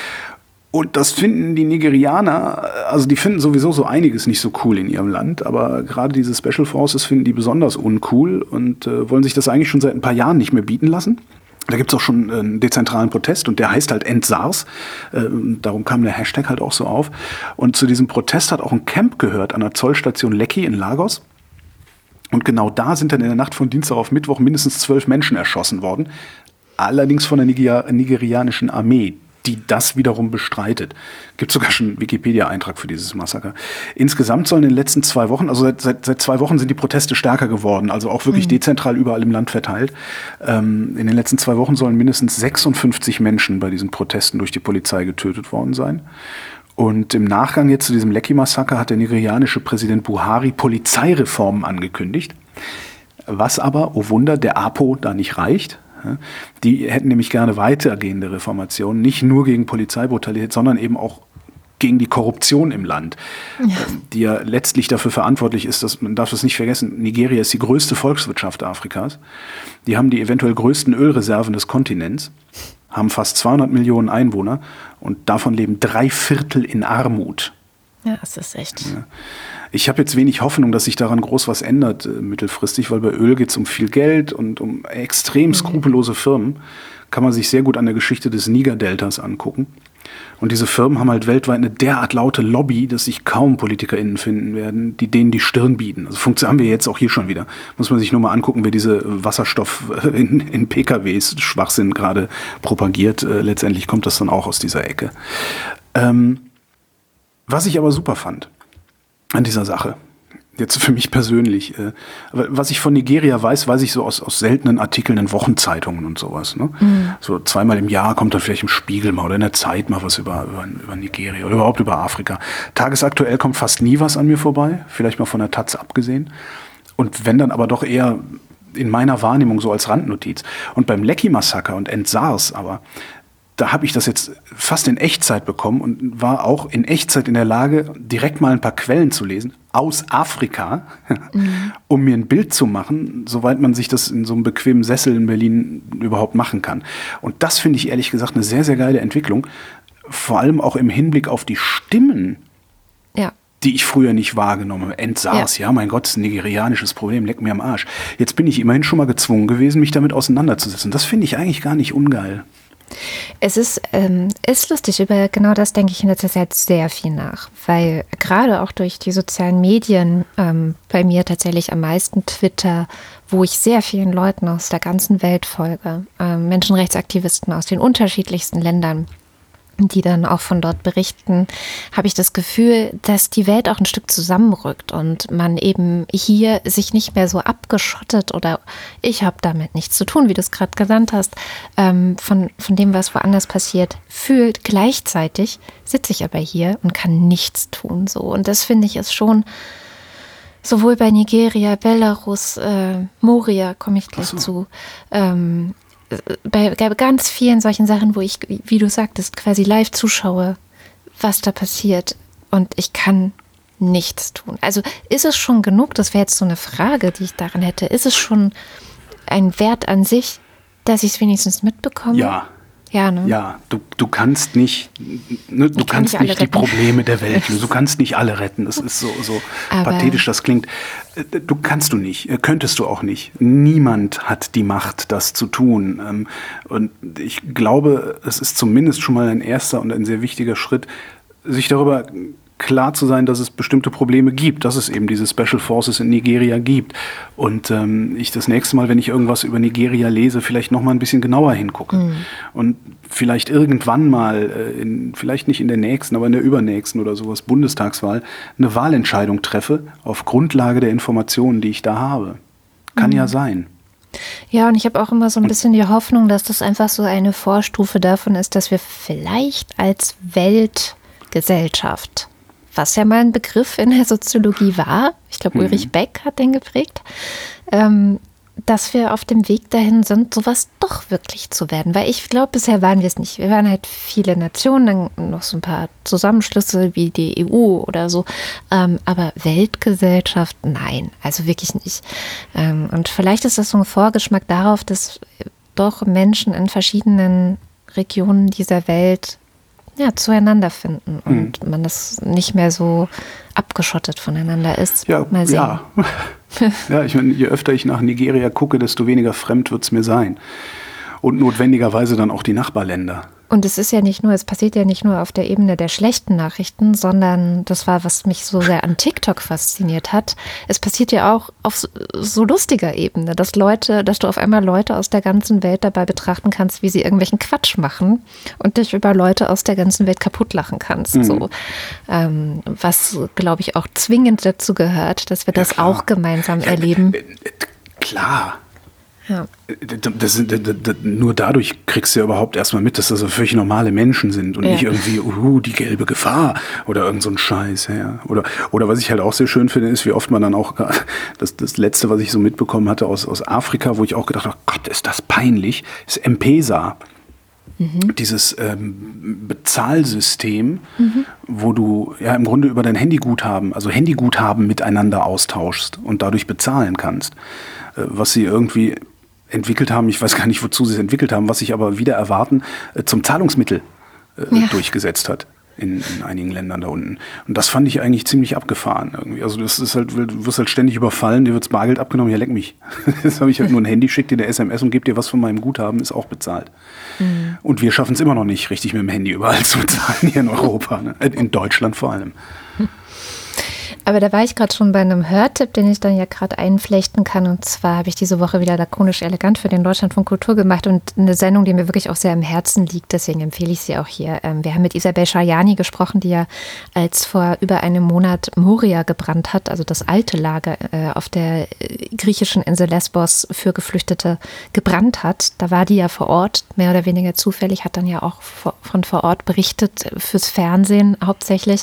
Und das finden die Nigerianer, also die finden sowieso so einiges nicht so cool in ihrem Land, aber gerade diese Special Forces finden die besonders uncool und äh, wollen sich das eigentlich schon seit ein paar Jahren nicht mehr bieten lassen. Da gibt's auch schon einen dezentralen Protest und der heißt halt End-SARS. Äh, darum kam der Hashtag halt auch so auf. Und zu diesem Protest hat auch ein Camp gehört an der Zollstation Lekki in Lagos. Und genau da sind dann in der Nacht von Dienstag auf Mittwoch mindestens zwölf Menschen erschossen worden. Allerdings von der Niger- nigerianischen Armee, die das wiederum bestreitet. Gibt sogar schon einen Wikipedia-Eintrag für dieses Massaker. Insgesamt sollen in den letzten zwei Wochen, also seit, seit, seit zwei Wochen sind die Proteste stärker geworden, also auch wirklich mhm. dezentral überall im Land verteilt. Ähm, in den letzten zwei Wochen sollen mindestens sechsundfünfzig Menschen bei diesen Protesten durch die Polizei getötet worden sein. Und im Nachgang jetzt zu diesem Lekki-Massaker hat der nigerianische Präsident Buhari Polizeireformen angekündigt, was aber, oh Wunder, der A P O da nicht reicht. Die hätten nämlich gerne weitergehende Reformationen, nicht nur gegen Polizeibrutalität, sondern eben auch gegen die Korruption im Land, ja. die ja letztlich dafür verantwortlich ist, dass man darf es nicht vergessen, Nigeria ist die größte Volkswirtschaft Afrikas. Die haben die eventuell größten Ölreserven des Kontinents, haben fast zweihundert Millionen Einwohner und davon leben drei Viertel in Armut. Ja, das ist echt. Ja. Ich habe jetzt wenig Hoffnung, dass sich daran groß was ändert äh, mittelfristig, weil bei Öl geht es um viel Geld und um extrem skrupellose Firmen. Kann man sich sehr gut an der Geschichte des Niger-Deltas angucken. Und diese Firmen haben halt weltweit eine derart laute Lobby, dass sich kaum PolitikerInnen finden werden, die denen die Stirn bieten. Also funktioniert haben wir jetzt auch hier schon wieder. Muss man sich nur mal angucken, wer diese Wasserstoff in, in P K Ws Schwachsinn gerade propagiert. Äh, letztendlich kommt das dann auch aus dieser Ecke. Ähm, was ich aber super fand an dieser Sache, jetzt für mich persönlich, äh, was ich von Nigeria weiß, weiß ich so aus, aus seltenen Artikeln in Wochenzeitungen und sowas. Ne? Mhm. So zweimal im Jahr kommt dann vielleicht im Spiegel mal oder in der Zeit mal was über, über, über Nigeria oder überhaupt über Afrika. Tagesaktuell kommt fast nie was an mir vorbei, vielleicht mal von der Taz abgesehen. Und wenn dann aber doch eher in meiner Wahrnehmung so als Randnotiz. Und beim Lekki-Massaker und Endsars aber, da habe ich das jetzt fast in Echtzeit bekommen und war auch in Echtzeit in der Lage, direkt mal ein paar Quellen zu lesen aus Afrika, mhm. um mir ein Bild zu machen, soweit man sich das in so einem bequemen Sessel in Berlin überhaupt machen kann. Und das finde ich ehrlich gesagt eine sehr, sehr geile Entwicklung, vor allem auch im Hinblick auf die Stimmen, ja. die ich früher nicht wahrgenommen habe. Endsars, ja. ja, mein Gott, das ist ein nigerianisches Problem, leck mir am Arsch. Jetzt bin ich immerhin schon mal gezwungen gewesen, mich damit auseinanderzusetzen. Das finde ich eigentlich gar nicht ungeil. Es ist, ähm, ist lustig, über genau das denke ich in letzter Zeit sehr viel nach, weil gerade auch durch die sozialen Medien, ähm, bei mir tatsächlich am meisten Twitter, wo ich sehr vielen Leuten aus der ganzen Welt folge, ähm, Menschenrechtsaktivisten aus den unterschiedlichsten Ländern, die dann auch von dort berichten, habe ich das Gefühl, dass die Welt auch ein Stück zusammenrückt und man eben hier sich nicht mehr so abgeschottet oder ich habe damit nichts zu tun, wie du es gerade genannt hast, ähm, von, von dem, was woanders passiert, fühlt. Gleichzeitig sitze ich aber hier und kann nichts tun. So. Und das finde ich ist schon sowohl bei Nigeria, Belarus, äh, Moria, komme ich gleich so. zu, ähm, bei ganz vielen solchen Sachen, wo ich, wie du sagtest, quasi live zuschaue, was da passiert und ich kann nichts tun. Also ist es schon genug, das wäre jetzt so eine Frage, die ich daran hätte, ist es schon ein Wert an sich, dass ich es wenigstens mitbekomme? Ja. Ja, ne? Ja, du, du kannst nicht, ne, du kannst nicht, nicht die Probleme der Welt lösen, du kannst nicht alle retten. Das ist so, so pathetisch, das klingt. Du kannst du nicht, könntest du auch nicht. Niemand hat die Macht, das zu tun. Und ich glaube, es ist zumindest schon mal ein erster und ein sehr wichtiger Schritt, sich darüber klar zu sein, dass es bestimmte Probleme gibt, dass es eben diese Special Forces in Nigeria gibt. Und ähm, ich das nächste Mal, wenn ich irgendwas über Nigeria lese, vielleicht noch mal ein bisschen genauer hingucke. Mhm. Und vielleicht irgendwann mal, äh, in, vielleicht nicht in der nächsten, aber in der übernächsten oder sowas, Bundestagswahl, eine Wahlentscheidung treffe auf Grundlage der Informationen, die ich da habe. Kann mhm. ja sein. Ja, und ich habe auch immer so ein bisschen die Hoffnung, dass das einfach so eine Vorstufe davon ist, dass wir vielleicht als Weltgesellschaft, was ja mal ein Begriff in der Soziologie war, ich glaube Ulrich mhm. Beck hat den geprägt, ähm, dass wir auf dem Weg dahin sind, sowas doch wirklich zu werden. Weil ich glaube, bisher waren wir es nicht. Wir waren halt viele Nationen, dann noch so ein paar Zusammenschlüsse wie die E U oder so. Ähm, aber Weltgesellschaft, nein, also wirklich nicht. Ähm, und vielleicht ist das so ein Vorgeschmack darauf, dass doch Menschen in verschiedenen Regionen dieser Welt ja, zueinander finden und mhm. man das nicht mehr so abgeschottet voneinander ist. Ja, mal sehen. Ja. ja, ich meine, je öfter ich nach Nigeria gucke, desto weniger fremd wird es mir sein. Und notwendigerweise dann auch die Nachbarländer. Und es ist ja nicht nur, es passiert ja nicht nur auf der Ebene der schlechten Nachrichten, sondern das war, was mich so sehr an TikTok fasziniert hat. Es passiert ja auch auf so, so lustiger Ebene, dass Leute, dass du auf einmal Leute aus der ganzen Welt dabei betrachten kannst, wie sie irgendwelchen Quatsch machen und dich über Leute aus der ganzen Welt kaputt lachen kannst. Mhm. So, ähm, was, glaube ich, auch zwingend dazu gehört, dass wir ja, das klar. auch gemeinsam ja, erleben. Äh, äh, klar. Ja. Das, das, das, das, nur dadurch kriegst du ja überhaupt erstmal mit, dass das so völlig normale Menschen sind und ja. nicht irgendwie, uh, die gelbe Gefahr oder irgend so ein Scheiß. Ja. Oder, oder was ich halt auch sehr schön finde, ist, wie oft man dann auch, das, das Letzte, was ich so mitbekommen hatte aus, aus Afrika, wo ich auch gedacht habe, Gott, ist das peinlich, ist M-Pesa. Mhm. Dieses ähm, Bezahlsystem, mhm. wo du ja im Grunde über dein Handyguthaben, also Handyguthaben miteinander austauschst und dadurch bezahlen kannst. Äh, was sie irgendwie entwickelt haben, ich weiß gar nicht, wozu sie es entwickelt haben, was sich aber wieder erwarten, äh, zum Zahlungsmittel äh, ja. durchgesetzt hat. in, in einigen Ländern da unten. Und das fand ich eigentlich ziemlich abgefahren irgendwie. Also das ist halt, du wirst halt ständig überfallen, dir wirds Bargeld abgenommen, ja leck mich. Jetzt habe ich halt nur ein Handy, schick dir eine S M S und gebe dir was von meinem Guthaben, ist auch bezahlt. Mhm. Und wir schaffen es immer noch nicht, richtig mit dem Handy überall zu bezahlen hier in Europa, ne? In Deutschland vor allem. Aber da war ich gerade schon bei einem Hörtipp, den ich dann ja gerade einflechten kann. Und zwar habe ich diese Woche wieder lakonisch elegant für den Deutschlandfunk Kultur gemacht und eine Sendung, die mir wirklich auch sehr am Herzen liegt. Deswegen empfehle ich sie auch hier. Wir haben mit Isabel Schajani gesprochen, die ja als vor über einem Monat Moria gebrannt hat, also das alte Lager auf der griechischen Insel Lesbos für Geflüchtete gebrannt hat. Da war die ja vor Ort, mehr oder weniger zufällig, hat dann ja auch von vor Ort berichtet, fürs Fernsehen hauptsächlich.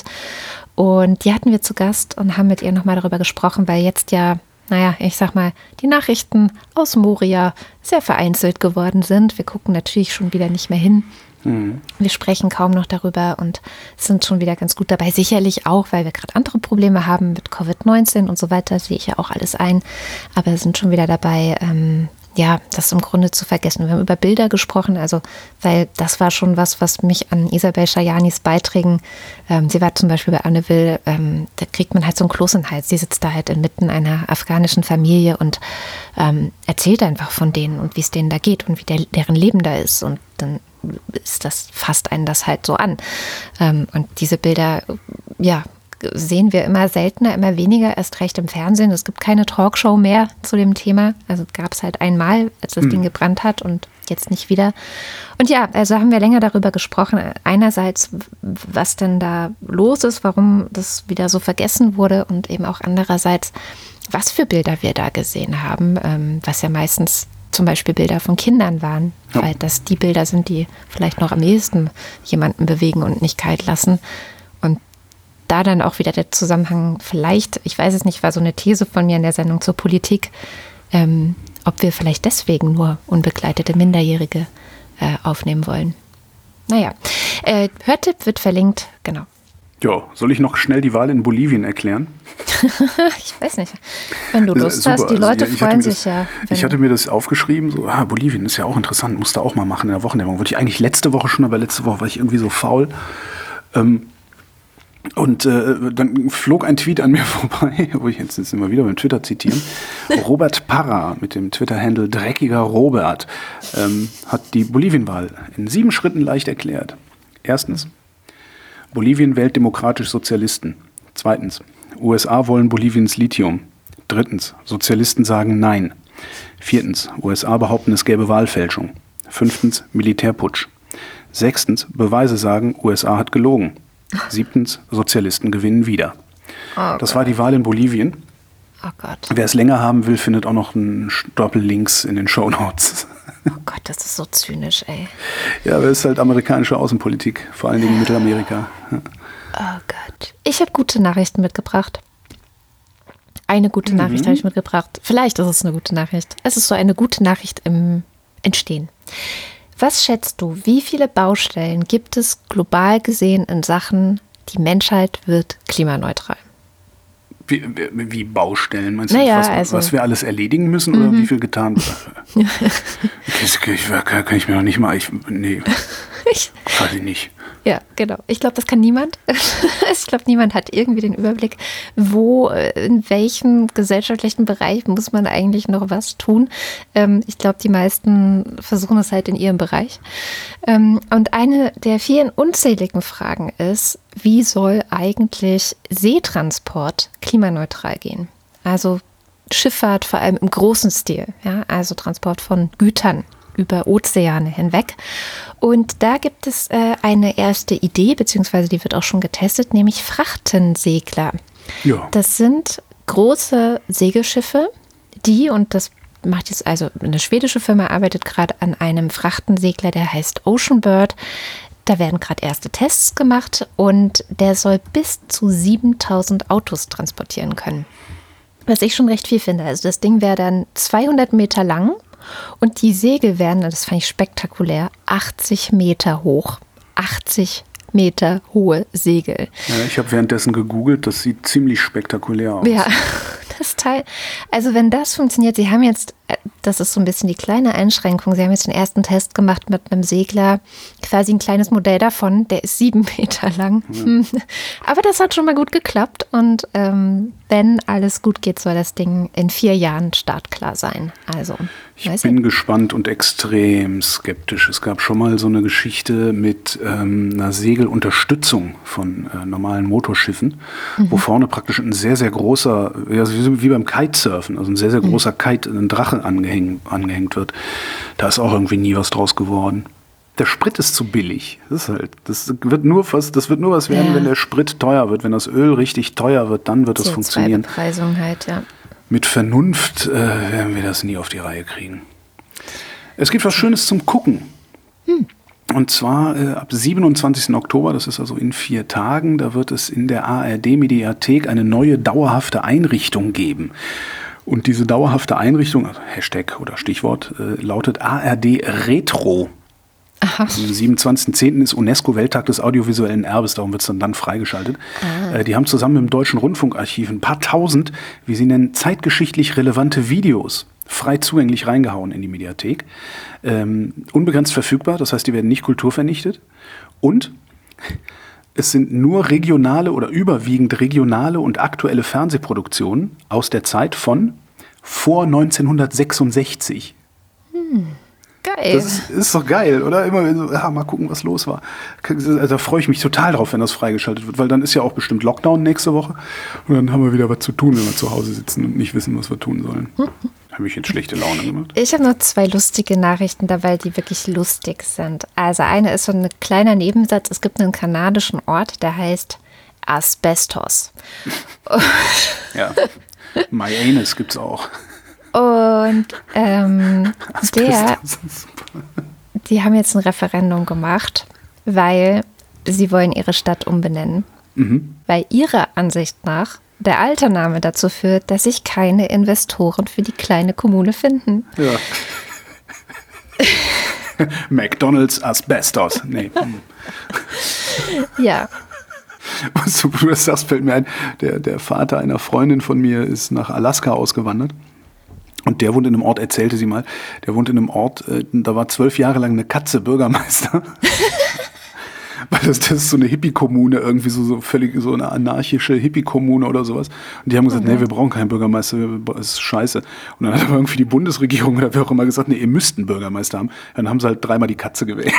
Und die hatten wir zu Gast und haben mit ihr nochmal darüber gesprochen, weil jetzt ja, naja, ich sag mal, die Nachrichten aus Moria sehr vereinzelt geworden sind. Wir gucken natürlich schon wieder nicht mehr hin. Mhm. Wir sprechen kaum noch darüber und sind schon wieder ganz gut dabei. Sicherlich auch, weil wir gerade andere Probleme haben mit Covid neunzehn und so weiter, sehe ich ja auch alles ein. Aber wir sind schon wieder dabei, ähm, ja, das im Grunde zu vergessen. Wir haben über Bilder gesprochen, also, weil das war schon was, was mich an Isabel Schajanis Beiträgen, ähm, sie war zum Beispiel bei Anne Will, ähm, da kriegt man halt so einen Kloß in den Hals. Sie sitzt da halt inmitten einer afghanischen Familie und ähm, erzählt einfach von denen und wie es denen da geht und wie der, deren Leben da ist. Und dann ist das, fasst einen das halt so an. Ähm, und diese Bilder, ja, sehen wir immer seltener, immer weniger, erst recht im Fernsehen. Es gibt keine Talkshow mehr zu dem Thema. Also gab es halt einmal, als das mhm. Ding gebrannt hat und jetzt nicht wieder. Und ja, also haben wir länger darüber gesprochen. Einerseits, was denn da los ist, warum das wieder so vergessen wurde und eben auch andererseits, was für Bilder wir da gesehen haben, ähm, was ja meistens zum Beispiel Bilder von Kindern waren, ja. weil das die Bilder sind, die vielleicht noch am ehesten jemanden bewegen und nicht kalt lassen. Und da dann auch wieder der Zusammenhang vielleicht, ich weiß es nicht, war so eine These von mir in der Sendung zur Politik, ähm, ob wir vielleicht deswegen nur unbegleitete Minderjährige äh, aufnehmen wollen. Naja, äh, Hörtipp wird verlinkt, genau. Ja, soll ich noch schnell die Wahl in Bolivien erklären? Ich weiß nicht, wenn du Lust Super. hast, die Leute also, ja, freuen sich das, ja. Ich hatte mir das aufgeschrieben, so, ah, Bolivien ist ja auch interessant, musst du auch mal machen in der Wochendämmerung. Wollte ich eigentlich letzte Woche schon, aber letzte Woche war ich irgendwie so faul. Ähm, Und äh, dann flog ein Tweet an mir vorbei, wo ich jetzt, jetzt immer wieder beim Twitter zitieren. Robert Parra mit dem Twitter-Handle Dreckiger Robert ähm, hat die Bolivienwahl in sieben Schritten leicht erklärt. Erstens, Bolivien wählt demokratisch Sozialisten. Zweitens, U S A wollen Boliviens Lithium. Drittens, Sozialisten sagen Nein. Viertens, U S A behaupten, es gäbe Wahlfälschung. Fünftens, Militärputsch. Sechstens, Beweise sagen, U S A hat gelogen. Siebtens, Sozialisten gewinnen wieder. Oh das war die Wahl in Bolivien. Oh Gott. Wer es länger haben will, findet auch noch einen Doppellinks in den Shownotes. Oh Gott, das ist so zynisch, ey. Ja, aber es ist halt amerikanische Außenpolitik, vor allen Dingen in Mittelamerika. Ja. Oh Gott. Ich habe gute Nachrichten mitgebracht. Eine gute mhm. Nachricht habe ich mitgebracht. Vielleicht ist es eine gute Nachricht. Es ist so eine gute Nachricht im Entstehen. Was schätzt du, wie viele Baustellen gibt es global gesehen in Sachen, die Menschheit wird klimaneutral? Wie, wie, wie Baustellen? Meinst du, naja, was, also, was wir alles erledigen müssen mhm. oder wie viel getan wird? Das kann, kann ich mir noch nicht mal, ich, nee, ich, weiß ich nicht. Ja, genau. Ich glaube, das kann niemand. Ich glaube, niemand hat irgendwie den Überblick, wo, in welchem gesellschaftlichen Bereich muss man eigentlich noch was tun. Ähm, ich glaube, die meisten versuchen es halt in ihrem Bereich. Ähm, und eine der vielen unzähligen Fragen ist, wie soll eigentlich Seetransport klimaneutral gehen? Also Schifffahrt vor allem im großen Stil, ja, also Transport von Gütern über Ozeane hinweg. Und da gibt es äh, eine erste Idee, beziehungsweise die wird auch schon getestet, nämlich Frachtensegler. Ja. Das sind große Segelschiffe, die, und das macht jetzt, also eine schwedische Firma arbeitet gerade an einem Frachtensegler, der heißt Oceanbird. Da werden gerade erste Tests gemacht und der soll bis zu siebentausend Autos transportieren können. Was ich schon recht viel finde. Also das Ding wäre dann zweihundert Meter lang. Und die Segel werden, das fand ich spektakulär, achtzig Meter hoch. achtzig Meter hohe Segel. Ja, ich habe währenddessen gegoogelt, das sieht ziemlich spektakulär aus. Ja, das Teil, also wenn das funktioniert, Sie haben jetzt, das ist so ein bisschen die kleine Einschränkung, Sie haben jetzt den ersten Test gemacht mit einem Segler, quasi ein kleines Modell davon, der ist sieben Meter lang. Ja. Aber das hat schon mal gut geklappt und ähm, wenn alles gut geht, soll das Ding in vier Jahren startklar sein. Also, ich bin ich. gespannt und extrem skeptisch. Es gab schon mal so eine Geschichte mit ähm, einer Segelunterstützung von äh, normalen Motorschiffen, mhm. wo vorne praktisch ein sehr, sehr großer, ja, wie beim Kitesurfen, also ein sehr, sehr großer mhm. Kite, ein Drache angehängt, angehängt wird. Da ist auch irgendwie nie was draus geworden. Der Sprit ist zu billig. Das ist halt, das wird nur was, das wird nur was werden, ja. wenn der Sprit teuer wird. Wenn das Öl richtig teuer wird, dann wird das funktionieren. Bepreisung halt, ja. Mit Vernunft äh, werden wir das nie auf die Reihe kriegen. Es gibt was Schönes zum Gucken. Hm. Und zwar äh, ab siebenundzwanzigsten Oktober, das ist also in vier Tagen, da wird es in der A R D-Mediathek eine neue dauerhafte Einrichtung geben. Und diese dauerhafte Einrichtung, also Hashtag oder Stichwort, äh, lautet A R D Retro. Aha. Am siebenundzwanzigsten zehnten ist UNESCO-Welttag des audiovisuellen Erbes, darum wird es dann, dann freigeschaltet. Ah. Äh, die haben zusammen mit dem Deutschen Rundfunkarchiv ein paar tausend, wie sie nennen, zeitgeschichtlich relevante Videos frei zugänglich reingehauen in die Mediathek. Ähm, unbegrenzt verfügbar, das heißt, die werden nicht kulturvernichtet. Und es sind nur regionale oder überwiegend regionale und aktuelle Fernsehproduktionen aus der Zeit von vor neunzehnhundertsechsundsechzig. Hm. Geil. Das ist, ist doch geil, oder? Immer so, ja, mal gucken, was los war. Also, da freue ich mich total drauf, wenn das freigeschaltet wird, weil dann ist ja auch bestimmt Lockdown nächste Woche und dann haben wir wieder was zu tun, wenn wir zu Hause sitzen und nicht wissen, was wir tun sollen. Hm. Habe ich jetzt schlechte Laune gemacht? Ich habe noch zwei lustige Nachrichten dabei, die wirklich lustig sind. Also eine ist so ein kleiner Nebensatz. Es gibt einen kanadischen Ort, der heißt Asbestos. Ja, My Anus gibt es auch. Und ähm, der, die haben jetzt ein Referendum gemacht, weil sie wollen ihre Stadt umbenennen. Mhm. Weil ihrer Ansicht nach der alte Name dazu führt, dass sich keine Investoren für die kleine Kommune finden. Ja. McDonald's Asbestos. Nee. Ja. Was du das sagst, fällt mir ein, der, der Vater einer Freundin von mir ist nach Alaska ausgewandert. Und der wohnt in einem Ort, erzählte sie mal, der wohnt in einem Ort, äh, da war zwölf Jahre lang eine Katze Bürgermeister. Weil das, das ist so eine Hippie-Kommune, irgendwie so, so völlig so eine anarchische Hippie-Kommune oder sowas. Und die haben gesagt, mhm. nee, wir brauchen keinen Bürgermeister, das ist scheiße. Und dann hat aber irgendwie die Bundesregierung oder wer auch immer gesagt, nee, ihr müsst einen Bürgermeister haben. Dann haben sie halt dreimal die Katze gewählt.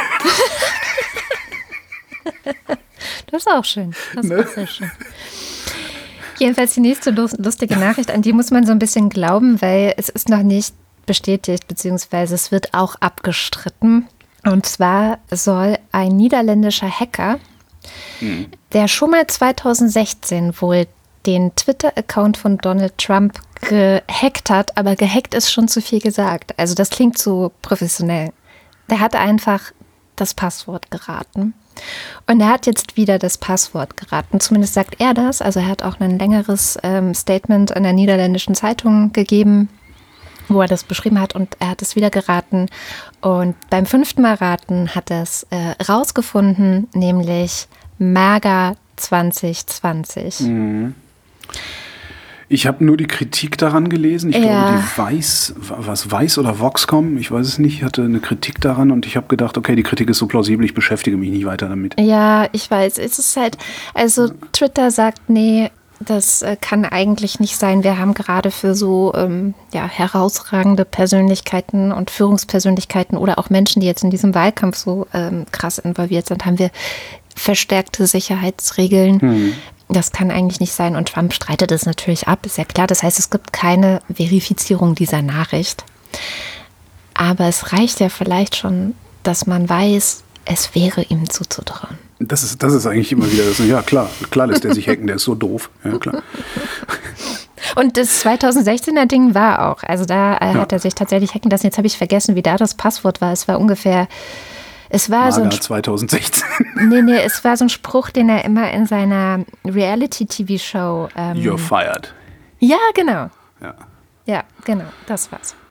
Das ist auch schön. Das ist ne? auch sehr schön. Jedenfalls die nächste lustige Nachricht, an die muss man so ein bisschen glauben, weil es ist noch nicht bestätigt, beziehungsweise es wird auch abgestritten. Und zwar soll ein niederländischer Hacker, hm. der schon mal zweitausendsechzehn wohl den Twitter-Account von Donald Trump gehackt hat, aber gehackt ist schon zu viel gesagt. Also das klingt so professionell. Der hat einfach das Passwort geraten. Und er hat jetzt wieder das Passwort geraten. Zumindest sagt er das. Also er hat auch ein längeres ähm, Statement in der niederländischen Zeitung gegeben, wo er das beschrieben hat, und er hat es wieder geraten. Und beim fünften Mal raten hat er es äh, rausgefunden, nämlich MAGA zwanzig zwanzig. Mhm. Ich habe nur die Kritik daran gelesen. Ich ja. glaube, die Weiß, was Weiß oder Voxcom, ich weiß es nicht, hatte eine Kritik daran und ich habe gedacht, okay, die Kritik ist so plausibel, ich beschäftige mich nicht weiter damit. Ja, ich weiß. Es ist halt, also Twitter sagt, nee, das kann eigentlich nicht sein. Wir haben gerade für so ähm, ja, herausragende Persönlichkeiten und Führungspersönlichkeiten oder auch Menschen, die jetzt in diesem Wahlkampf so ähm, krass involviert sind, haben wir verstärkte Sicherheitsregeln. Hm. Das kann eigentlich nicht sein. Und Trump streitet es natürlich ab, ist ja klar. Das heißt, es gibt keine Verifizierung dieser Nachricht. Aber es reicht ja vielleicht schon, dass man weiß, es wäre ihm zuzutrauen. Das ist, das ist eigentlich immer wieder das. Ja, klar, klar lässt er sich hacken, der ist so doof. Ja, klar. Und das zweitausendsechzehner Ding war auch. Also da äh, ja. hat er sich tatsächlich hacken lassen. Jetzt habe ich vergessen, wie da das Passwort war. Es war ungefähr. Es war so ein zweitausendsechzehn. Nee, nee, es war so ein Spruch, den er immer in seiner Reality-T V-Show. Ähm, You're fired. Ja, genau. Ja. Ja, genau, das war's.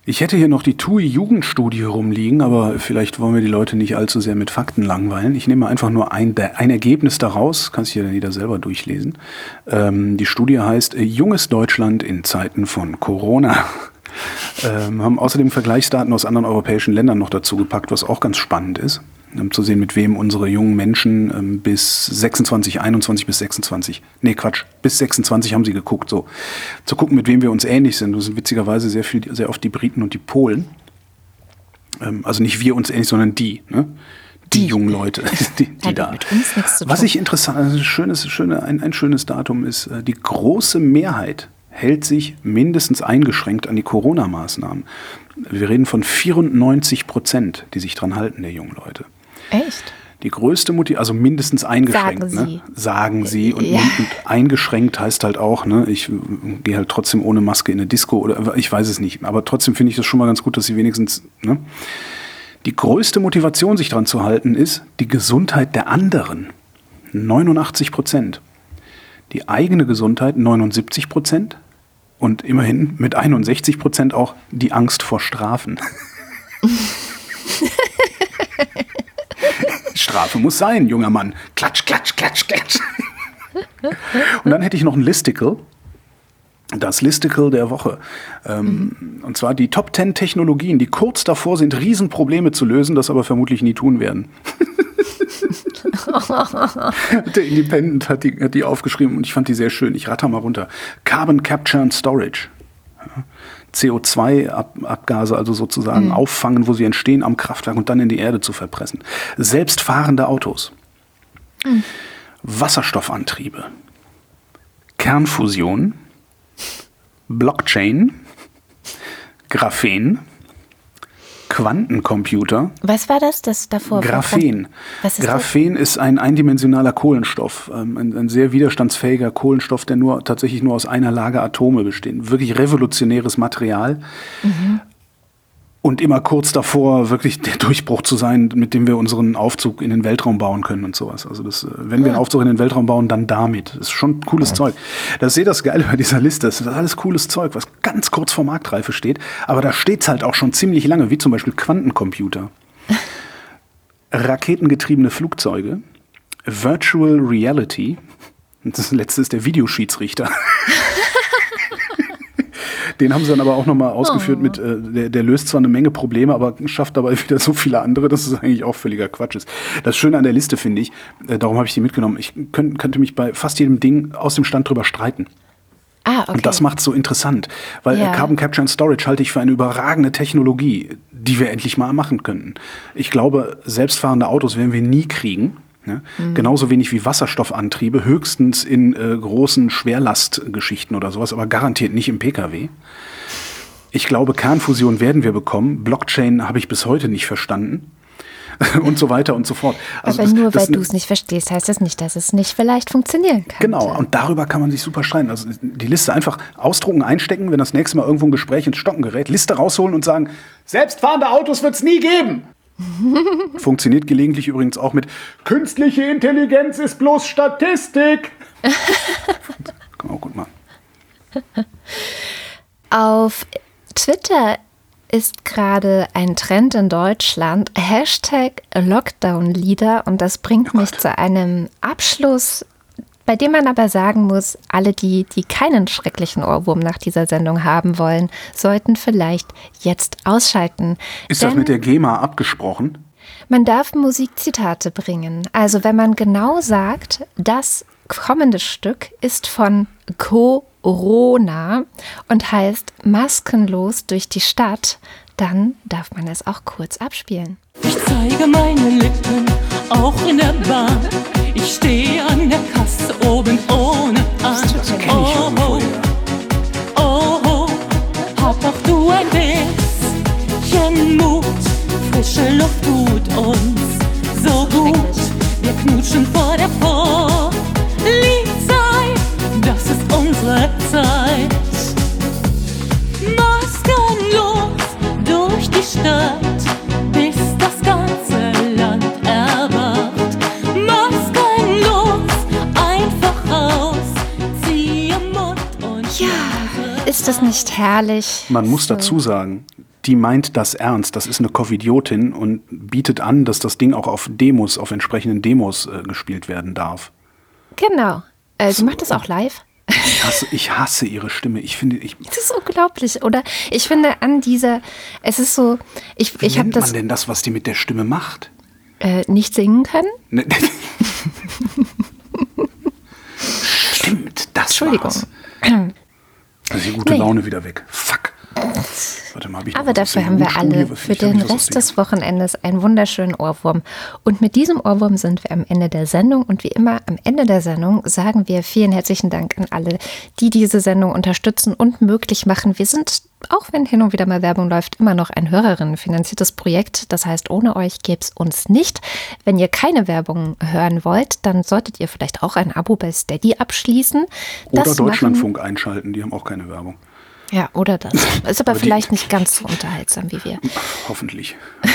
Ich hätte hier noch die T U I-Jugendstudie rumliegen, aber vielleicht wollen wir die Leute nicht allzu sehr mit Fakten langweilen. Ich nehme einfach nur ein, ein Ergebnis daraus, kannst du dir dann jeder selber durchlesen. Ähm, die Studie heißt Junges Deutschland in Zeiten von Corona. Ähm, haben außerdem Vergleichsdaten aus anderen europäischen Ländern noch dazu gepackt, was auch ganz spannend ist, um zu sehen, mit wem unsere jungen Menschen ähm, bis sechsundzwanzig, einundzwanzig bis sechsundzwanzig, nee Quatsch, bis sechsundzwanzig haben sie geguckt, so. Zu gucken, mit wem wir uns ähnlich sind. Das sind witzigerweise sehr viel, sehr oft die Briten und die Polen. Ähm, also nicht wir uns ähnlich, sondern die, ne? Die, die jungen Leute, die, die da. Mit uns nichts zu tun. Was ich interessant, also ein schönes, schöne, ein, ein schönes Datum ist, die große Mehrheit hält sich mindestens eingeschränkt an die Corona-Maßnahmen. Wir reden von vierundneunzig Prozent, die sich dran halten, der jungen Leute. Echt? Die größte Motivation, also mindestens eingeschränkt. Sagen ne? Sie. Sagen sie. Und, Ja. und eingeschränkt heißt halt auch, ne, ich gehe halt trotzdem ohne Maske in eine Disco oder ich weiß es nicht. Aber trotzdem finde ich das schon mal ganz gut, dass sie wenigstens, ne? Die größte Motivation, sich dran zu halten, ist die Gesundheit der anderen. neunundachtzig Prozent. Die eigene Gesundheit neunundsiebzig Prozent. Und immerhin mit einundsechzig Prozent auch die Angst vor Strafen. Strafe muss sein, junger Mann. Klatsch, klatsch, klatsch, klatsch. Und dann hätte ich noch ein Listicle. Das Listicle der Woche. Ähm, mhm. Und zwar die Top zehn Technologien, die kurz davor sind, Riesenprobleme zu lösen, das aber vermutlich nie tun werden. Der Independent hat die, hat die aufgeschrieben und ich fand die sehr schön. Ich ratter mal runter. Carbon Capture and Storage. Ja. C O zwei Abgase also sozusagen mhm. auffangen, wo sie entstehen am Kraftwerk und dann in die Erde zu verpressen. Selbstfahrende Autos. Mhm. Wasserstoffantriebe. Kernfusion. Blockchain. Graphen. Quantencomputer. Was war das, das davor? Graphen. Was ist Graphen das? Ist ein eindimensionaler Kohlenstoff, ein, ein sehr widerstandsfähiger Kohlenstoff, der nur tatsächlich nur aus einer Lage Atome besteht. Wirklich revolutionäres Material. Mhm. Und immer kurz davor, wirklich der Durchbruch zu sein, mit dem wir unseren Aufzug in den Weltraum bauen können und sowas. Also das, wenn wir einen Aufzug in den Weltraum bauen, dann damit. Das ist schon cooles ja. Zeug. Das sehe das Geile bei dieser Liste. Das ist alles cooles Zeug, was ganz kurz vor Marktreife steht. Aber da steht es halt auch schon ziemlich lange, wie zum Beispiel Quantencomputer. Raketengetriebene Flugzeuge. Virtual Reality. Und das letzte ist der Videoschiedsrichter. Den haben sie dann aber auch nochmal ausgeführt oh. mit, äh, der, der löst zwar eine Menge Probleme, aber schafft dabei wieder so viele andere, dass es eigentlich auch völliger Quatsch ist. Das Schöne an der Liste finde ich, äh, darum habe ich die mitgenommen, ich könnt, könnte mich bei fast jedem Ding aus dem Stand drüber streiten. Ah, okay. Und das macht es so interessant, weil ja. Carbon Capture and Storage halte ich für eine überragende Technologie, die wir endlich mal machen könnten. Ich glaube, selbstfahrende Autos werden wir nie kriegen. Ne? Mhm. Genauso wenig wie Wasserstoffantriebe, höchstens in äh, großen Schwerlastgeschichten oder sowas, aber garantiert nicht im Pkw. Ich glaube, Kernfusion werden wir bekommen. Blockchain habe ich bis heute nicht verstanden. Und so weiter und so fort. Also aber das, nur das, weil du es nicht verstehst, heißt das nicht, dass es nicht vielleicht funktionieren kann. Genau, und darüber kann man sich super streiten. Also die Liste einfach ausdrucken, einstecken, wenn das nächste Mal irgendwo ein Gespräch ins Stocken gerät, Liste rausholen und sagen, selbstfahrende Autos wird es nie geben. Funktioniert gelegentlich übrigens auch mit künstliche Intelligenz ist bloß Statistik. Kann man auch gut machen. Auf Twitter ist gerade ein Trend in Deutschland, Hashtag Lockdown-Lieder, und das bringt mich zu einem Abschluss, bei dem man aber sagen muss, alle die, die keinen schrecklichen Ohrwurm nach dieser Sendung haben wollen, sollten vielleicht jetzt ausschalten. Ist das mit der GEMA abgesprochen? Man darf Musikzitate bringen. Also wenn man genau sagt, das kommende Stück ist von Corona und heißt Maskenlos durch die Stadt, dann darf man es auch kurz abspielen. Ich zeige meine Lippen, auch in der Bahn. Ich stehe an der Kasse oben ohne an. Oh, oh, oh, oh, hab auch du ein bisschen Mut. Frische Luft tut uns so gut. Wir knutschen vor der Polizei. Das ist unsere Zeit. Maskenlos durch die Stadt, bis das ganze Land erwacht. Maskenlos, einfach raus, ziehe Mund und ja, ist das nicht herrlich? Man muss dazu sagen, die meint das ernst. Das ist eine Covidiotin und bietet an, dass das Ding auch auf Demos, auf entsprechenden Demos äh, gespielt werden darf. Genau. Äh, sie macht das auch live. Ich hasse, ich hasse ihre Stimme. Ich finde, ich. Das ist unglaublich, oder? Ich finde an dieser, es ist so, ich, Wie ich habe nennt das man denn das, was die mit der Stimme macht? äh, nicht singen können. Ne, Stimmt, das Entschuldigung. war's. Also die gute Nee. Laune wieder weg. Fuck. Warte mal, hab ich noch Aber was aus dafür der haben wir Jugendstudie? alle Vielleicht für hab den ich was aus Rest der- des Wochenendes einen wunderschönen Ohrwurm. Und mit diesem Ohrwurm sind wir am Ende der Sendung. Und wie immer am Ende der Sendung sagen wir vielen herzlichen Dank an alle, die diese Sendung unterstützen und möglich machen. Wir sind, auch wenn hin und wieder mal Werbung läuft, immer noch ein hörerinnenfinanziertes Projekt. Das heißt, ohne euch gäbe es uns nicht. Wenn ihr keine Werbung hören wollt, dann solltet ihr vielleicht auch ein Abo bei Steady abschließen. Oder Das machen- Deutschlandfunk einschalten, die haben auch keine Werbung. Ja, oder das. Ist aber, Aber die- vielleicht nicht ganz so unterhaltsam wie wir. Hoffentlich.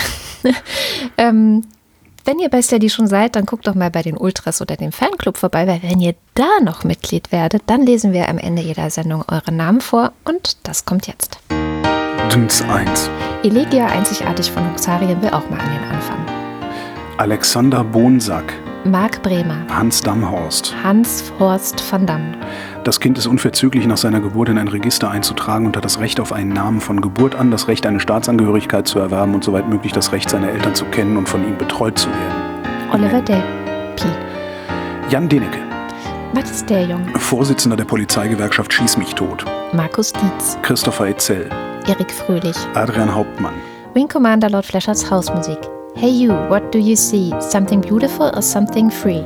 Ähm, wenn ihr bei Steady schon seid, dann guckt doch mal bei den Ultras oder dem Fanclub vorbei, weil wenn ihr da noch Mitglied werdet, dann lesen wir am Ende jeder Sendung eure Namen vor und das kommt jetzt. Dünns eins. Elegia einzigartig von Huxarien will auch mal an den Anfang. Alexander Bonsack. Marc Bremer, Hans Damhorst. Hans Horst van Dam, Das Kind ist unverzüglich nach seiner Geburt in ein Register einzutragen und hat das Recht auf einen Namen von Geburt an, das Recht, eine Staatsangehörigkeit zu erwerben und soweit möglich das Recht, seine Eltern zu kennen und von ihnen betreut zu werden. Oliver Day, Pi, Jan Denecke, Mathis Derjung, Vorsitzender der Polizeigewerkschaft Schieß mich tot. Markus Dietz, Christopher Etzel, Erik Fröhlich, Adrian Hauptmann. Wing Commander Lord Fleschers Hausmusik. Hey you, what do you see? Something beautiful or something free?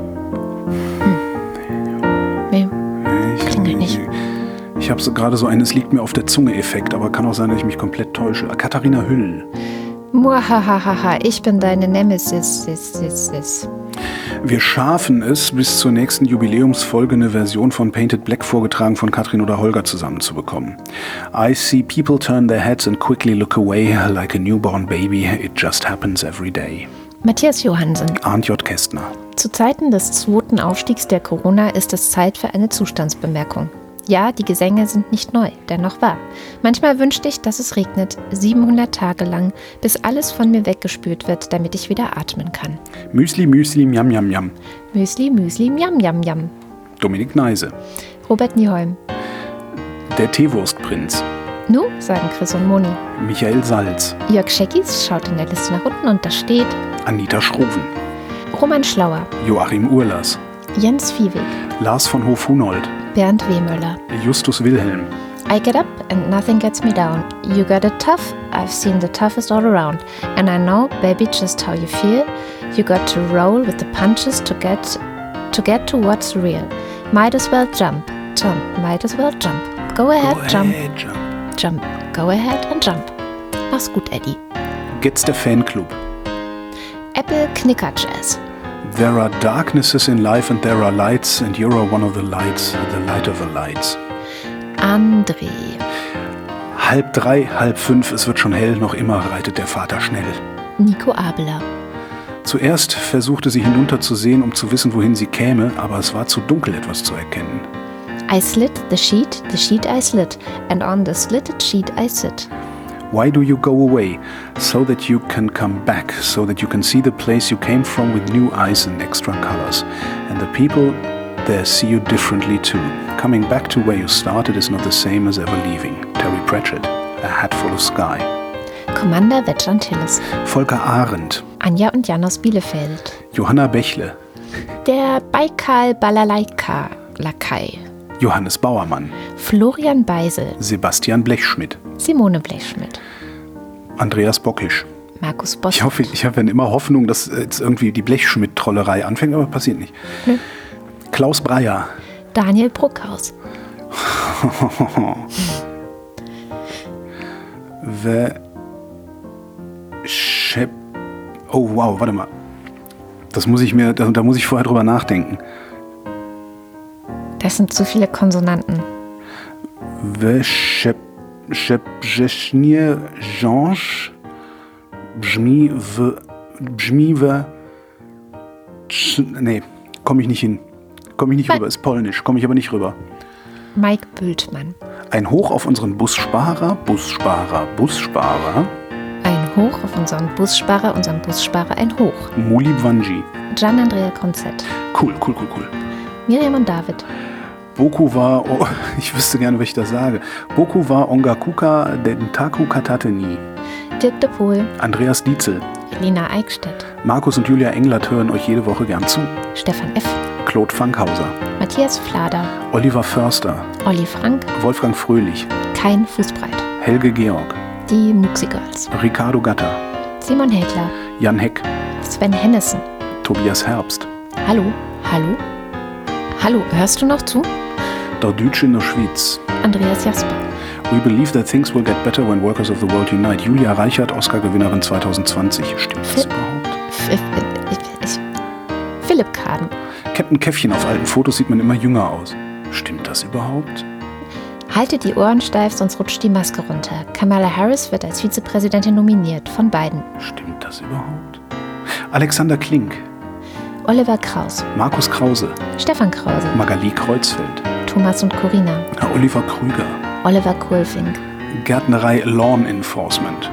Hm. Nee. Ich, Klingelt nicht. Ich habe so gerade so einen Es liegt mir auf der Zunge Effekt, aber kann auch sein, dass ich mich komplett täusche. Katharina Hüll. Muahahaha, ich bin deine Nemesis. Sis, sis, sis. Wir schaffen es, bis zur nächsten Jubiläumsfolge eine Version von Painted Black vorgetragen von Katrin oder Holger zusammenzubekommen. I see people turn their heads and quickly look away like a newborn baby. It just happens every day. Matthias Johansen. Arndt J. Kästner. Zu Zeiten des zweiten Aufstiegs der Corona ist es Zeit für eine Zustandsbemerkung. Ja, die Gesänge sind nicht neu, dennoch wahr. Manchmal wünschte ich, dass es regnet, siebenhundert Tage lang, bis alles von mir weggespült wird, damit ich wieder atmen kann. Müsli, Müsli, Miam, Miam, Miam. Müsli, Müsli, Miam, Miam, Miam. Dominik Neise. Robert Nieholm. Der Teewurstprinz. Nu, sagen Chris und Moni. Michael Salz. Jörg Scheckis schaut in der Liste nach unten und da steht Anita Schroven. Roman Schlauer, Joachim Urlas. Jens Viehweg, Lars von Hof-Hunold. Bernd Wehmöller. Justus Wilhelm. I get up and nothing gets me down. You got it tough, I've seen the toughest all around. And I know, baby, just how you feel. You got to roll with the punches to get to get to what's real. Might as well jump, jump, might as well jump. Go ahead, Go jump, ahead, jump. jump. Go ahead and jump. Mach's gut, Eddie. Get's der Fanclub. Apple Knicker Jazz. There are darknesses in life and there are lights and you're one of the lights, the light of the lights. André. Halb drei, halb fünf, es wird schon hell, noch immer reitet der Vater schnell. Nico Abler. Zuerst versuchte sie hinunterzusehen, um zu wissen, wohin sie käme, aber es war zu dunkel, etwas zu erkennen. I slit the sheet, the sheet I slit, and on the slitted sheet I sit. Why do you go away? So that you can come back, so that you can see the place you came from with new eyes and extra colors. And the people there see you differently too. Coming back to where you started is not the same as ever leaving. Terry Pratchett, A Hat Full of Sky. Commander Wetland Hilles. Volker Arendt, Anja und Jan aus Bielefeld. Johanna Bächle, Der Baikal Balalaika Lakai. Johannes Bauermann, Florian Beisel. Sebastian Blechschmidt, Simone Blechschmidt. Andreas Bockisch. Markus Boss. Ich hoffe, ich habe dann immer Hoffnung, dass jetzt irgendwie die Blechschmidt-Trollerei anfängt, aber passiert nicht. Nö. Klaus Breyer. Daniel Bruckhaus. The Shep. Oh wow, warte mal. Das muss ich mir, da, da muss ich vorher drüber nachdenken. Das sind zu viele Konsonanten. The Shep. Shep. Jeschnier. Jange. Bjmi. V. Bjmi. V. Nee, komme ich nicht hin. Komme ich nicht Weil- rüber. Ist polnisch. Komme ich aber nicht rüber. Mike Bültmann. Ein Hoch auf unseren Bussparer, Bussparer, Bussparer. Ein Hoch auf unseren Bussparer, unseren Bussparer, ein Hoch. Mulib Wanji. Gian Andrea Konzett. Cool, cool, cool, cool. Miriam und David. Boku wa, oh, ich wüsste gerne, was ich da sage. Boku wa Ongakuka Dentaku Katate ni. Dirk de Pohl. Andreas Dietzel. Elina Eickstedt. Markus und Julia Englert hören euch jede Woche gern zu. Stefan F. Claude Fankhauser. Matthias Flader. Oliver Förster. Olli Frank. Wolfgang Fröhlich. Kein Fußbreit. Helge Georg. Die Muxigirls. Ricardo Gatter. Simon Häkler. Jan Heck. Sven Hennissen. Tobias Herbst. Hallo, hallo, hallo, hörst du noch zu? Der Deutsche in der Schweiz. Andreas Jasper. We believe that things will get better when workers of the world unite. Julia Reichert, Oscar-Gewinnerin zwanzig zwanzig. Stimmt das Phil- überhaupt? F- ich, ich, Philipp Kaden. Captain Käffchen, auf alten Fotos sieht man immer jünger aus. Stimmt das überhaupt? Haltet die Ohren steif, sonst rutscht die Maske runter. Kamala Harris wird als Vizepräsidentin nominiert, von Biden. Stimmt das überhaupt? Alexander Klink. Oliver Kraus. Markus Krause. Stefan Krause. Magali Kreuzfeld. Thomas und Corinna. Oliver Krüger. Oliver Kohlfink. Gärtnerei Lawn Enforcement.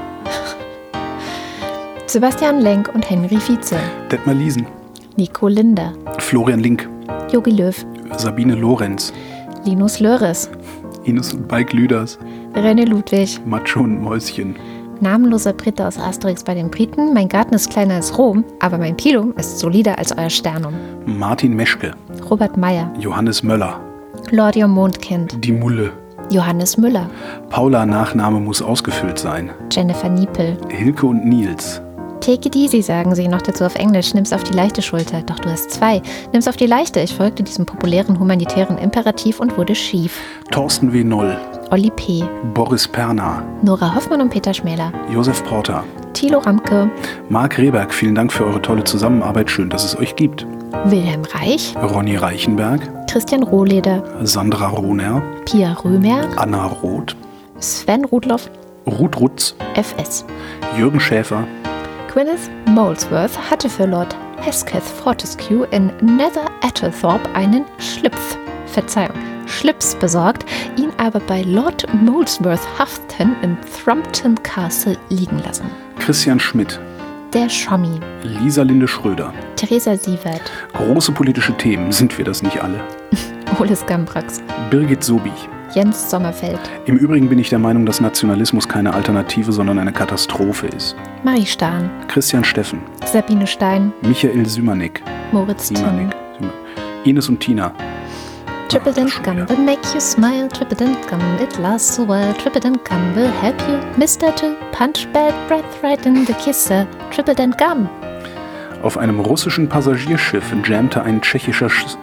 Sebastian Lenk und Henry Vize. Detmar Liesen. Nico Linder. Florian Link. Jogi Löw. Sabine Lorenz. Linus Löres. Ines und Bike Lüders. René Ludwig. Macho und Mäuschen. Namenloser Brite aus Asterix bei den Briten. Mein Garten ist kleiner als Rom, aber mein Pilum ist solider als euer Sternum. Martin Meschke. Robert Meyer. Johannes Möller. Lordium Mondkind. Die Mulle. Johannes Müller. Paula Nachname muss ausgefüllt sein. Jennifer Niepel. Hilke und Nils. Take it easy, sagen sie noch dazu auf Englisch. Nimm's auf die leichte Schulter. Doch du hast zwei. Nimm's auf die leichte. Ich folgte diesem populären humanitären Imperativ und wurde schief. Thorsten W. Noll. Olli P. Boris Perner. Nora Hoffmann und Peter Schmäler. Josef Porter. Thilo Ramke. Marc Rehberg, vielen Dank für eure tolle Zusammenarbeit. Schön, dass es euch gibt. Wilhelm Reich. Ronny Reichenberg. Christian Rohleder. Sandra Rohner. Pia Römer. Anna Roth. Sven Rudloff. Ruth Rutz. F S. Jürgen Schäfer. Gwyneth Molesworth hatte für Lord Hesketh Fortescue in Nether Attlethorpe einen Schlipf, Verzeihung, Schlips besorgt, ihn aber bei Lord Molesworth Houghton in Thrumpton Castle liegen lassen. Christian Schmidt. Der Schommi. Lisa Linde Schröder. Theresa Sievert. Große politische Themen, sind wir das nicht alle? Oles Gambrax. Birgit Sobich. Jens Sommerfeld. Im Übrigen bin ich der Meinung, dass Nationalismus keine Alternative, sondern eine Katastrophe ist. Marie Stahn. Christian Steffen. Sabine Stein. Michael Sümanek. Moritz Timm. Sümanek. Ines und Tina. Triple Dent Gum will make you smile. Triple Dent Gum, it lasts a while. Triple Dent Gum will help you, Mister to punch bad breath right in the kisser. Triple Dent Gum. Auf einem russischen Passagierschiff jammte ein tschechischer Sch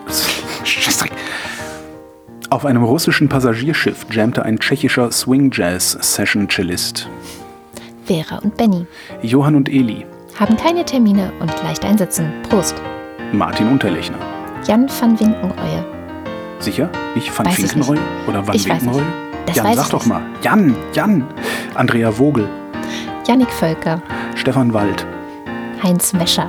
Auf einem russischen Passagierschiff jammte ein tschechischer Swing-Jazz-Session-Cellist. Vera und Benny. Johann und Eli. Haben keine Termine und leicht einsitzen. Prost. Martin Unterlechner. Jan van Winkenreue. Sicher? Ich van Weiß ich Finkenreue? Oder van Ich weiß Winkenreue? Das Jan, weiß sag ich doch nicht. mal. Jan, Jan. Andrea Vogel. Jannik Völker. Stefan Wald. Heinz Mescher.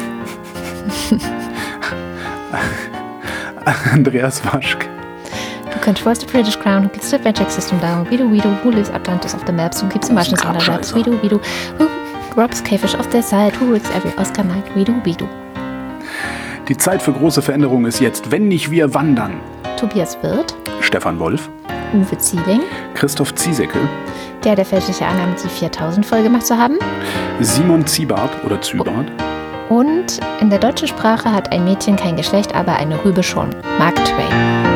Andreas Waschk. Who controls the British Crown, who keeps the metric system down, we do, we do, who lives Atlantis of the maps, who keeps the Martians on their laps, we do, we do, who robs Käfisch off their side, who rigs every Oscar night, we do, we do. Die Zeit für große Veränderungen ist jetzt, wenn nicht wir wandern. Tobias Wirth, Stefan Wolf. Uwe Zieling, Christoph Ziesecke. der der fälschliche Annahme, die viertausend voll gemacht zu haben. Simon Ziebart oder Zübart. Und in der deutschen Sprache hat ein Mädchen kein Geschlecht, aber eine Rübe schon. Mark Twain.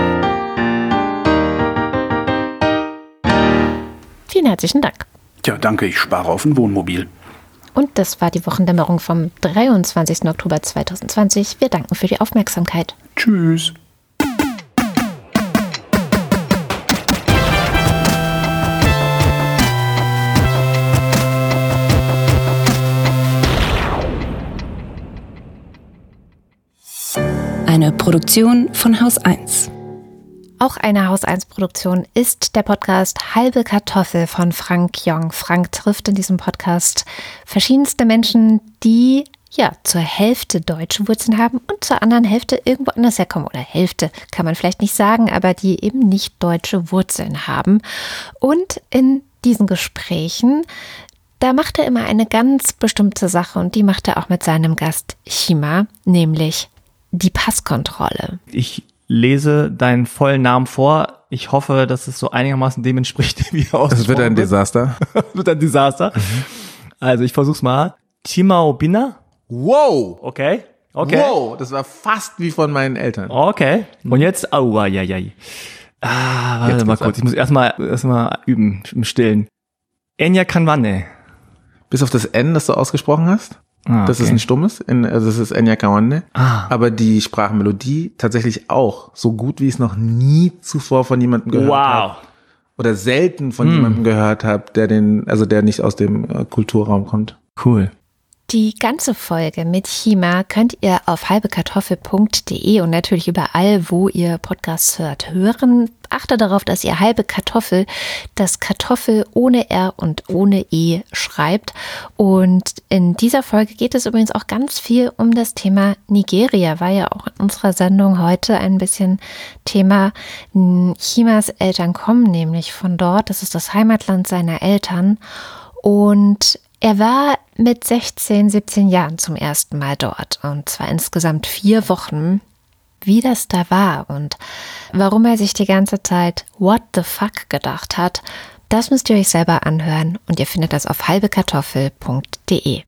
Vielen herzlichen Dank. Tja, danke, ich spare auf ein Wohnmobil. Und das war die Wochendämmerung vom dreiundzwanzigsten Oktober zweitausendzwanzig. Wir danken für die Aufmerksamkeit. Tschüss. Eine Produktion von Haus eins. Auch eine Haus eins Produktion ist der Podcast Halbe Kartoffel von Frank Jong. Frank trifft in diesem Podcast verschiedenste Menschen, die ja zur Hälfte deutsche Wurzeln haben und zur anderen Hälfte irgendwo anders herkommen. Oder Hälfte kann man vielleicht nicht sagen, aber die eben nicht deutsche Wurzeln haben. Und in diesen Gesprächen, da macht er immer eine ganz bestimmte Sache und die macht er auch mit seinem Gast Chima, nämlich die Passkontrolle. Ich lese deinen vollen Namen vor. Ich hoffe, dass es so einigermaßen dem entspricht, wie er ausgesprochen wird. Das wird ein Desaster. Das wird ein Desaster. Mhm. Also ich versuch's mal. Chima Obina. Wow. Okay. Okay. Wow, das war fast wie von meinen Eltern. Okay. Und jetzt, oh, ja, ja, ja. Ah, warte Jetzt mal geht's kurz. ab. Ich muss erstmal erstmal üben im Stillen. Enya Kanwane. Bis auf das N, das du ausgesprochen hast. Ah, Das okay. ist ein stummes, in, also das ist Enya Kawanne. Ah. Aber die Sprachmelodie tatsächlich auch so gut, wie ich es noch nie zuvor von jemandem gehört Wow. habe. Oder selten von Hm. jemandem gehört habe, der den, also der nicht aus dem äh, Kulturraum kommt. Cool. Die ganze Folge mit Chima könnt ihr auf halbekartoffel punkt de und natürlich überall, wo ihr Podcasts hört, hören. Achtet darauf, dass ihr halbe Kartoffel, das Kartoffel ohne R und ohne E schreibt. Und in dieser Folge geht es übrigens auch ganz viel um das Thema Nigeria. War ja auch in unserer Sendung heute ein bisschen Thema. Chimas Eltern kommen nämlich von dort. Das ist das Heimatland seiner Eltern. Und er war mit sechzehn, siebzehn Jahren zum ersten Mal dort und zwar insgesamt vier Wochen. Wie das da war und warum er sich die ganze Zeit what the fuck gedacht hat, das müsst ihr euch selber anhören und ihr findet das auf halbekartoffel punkt de.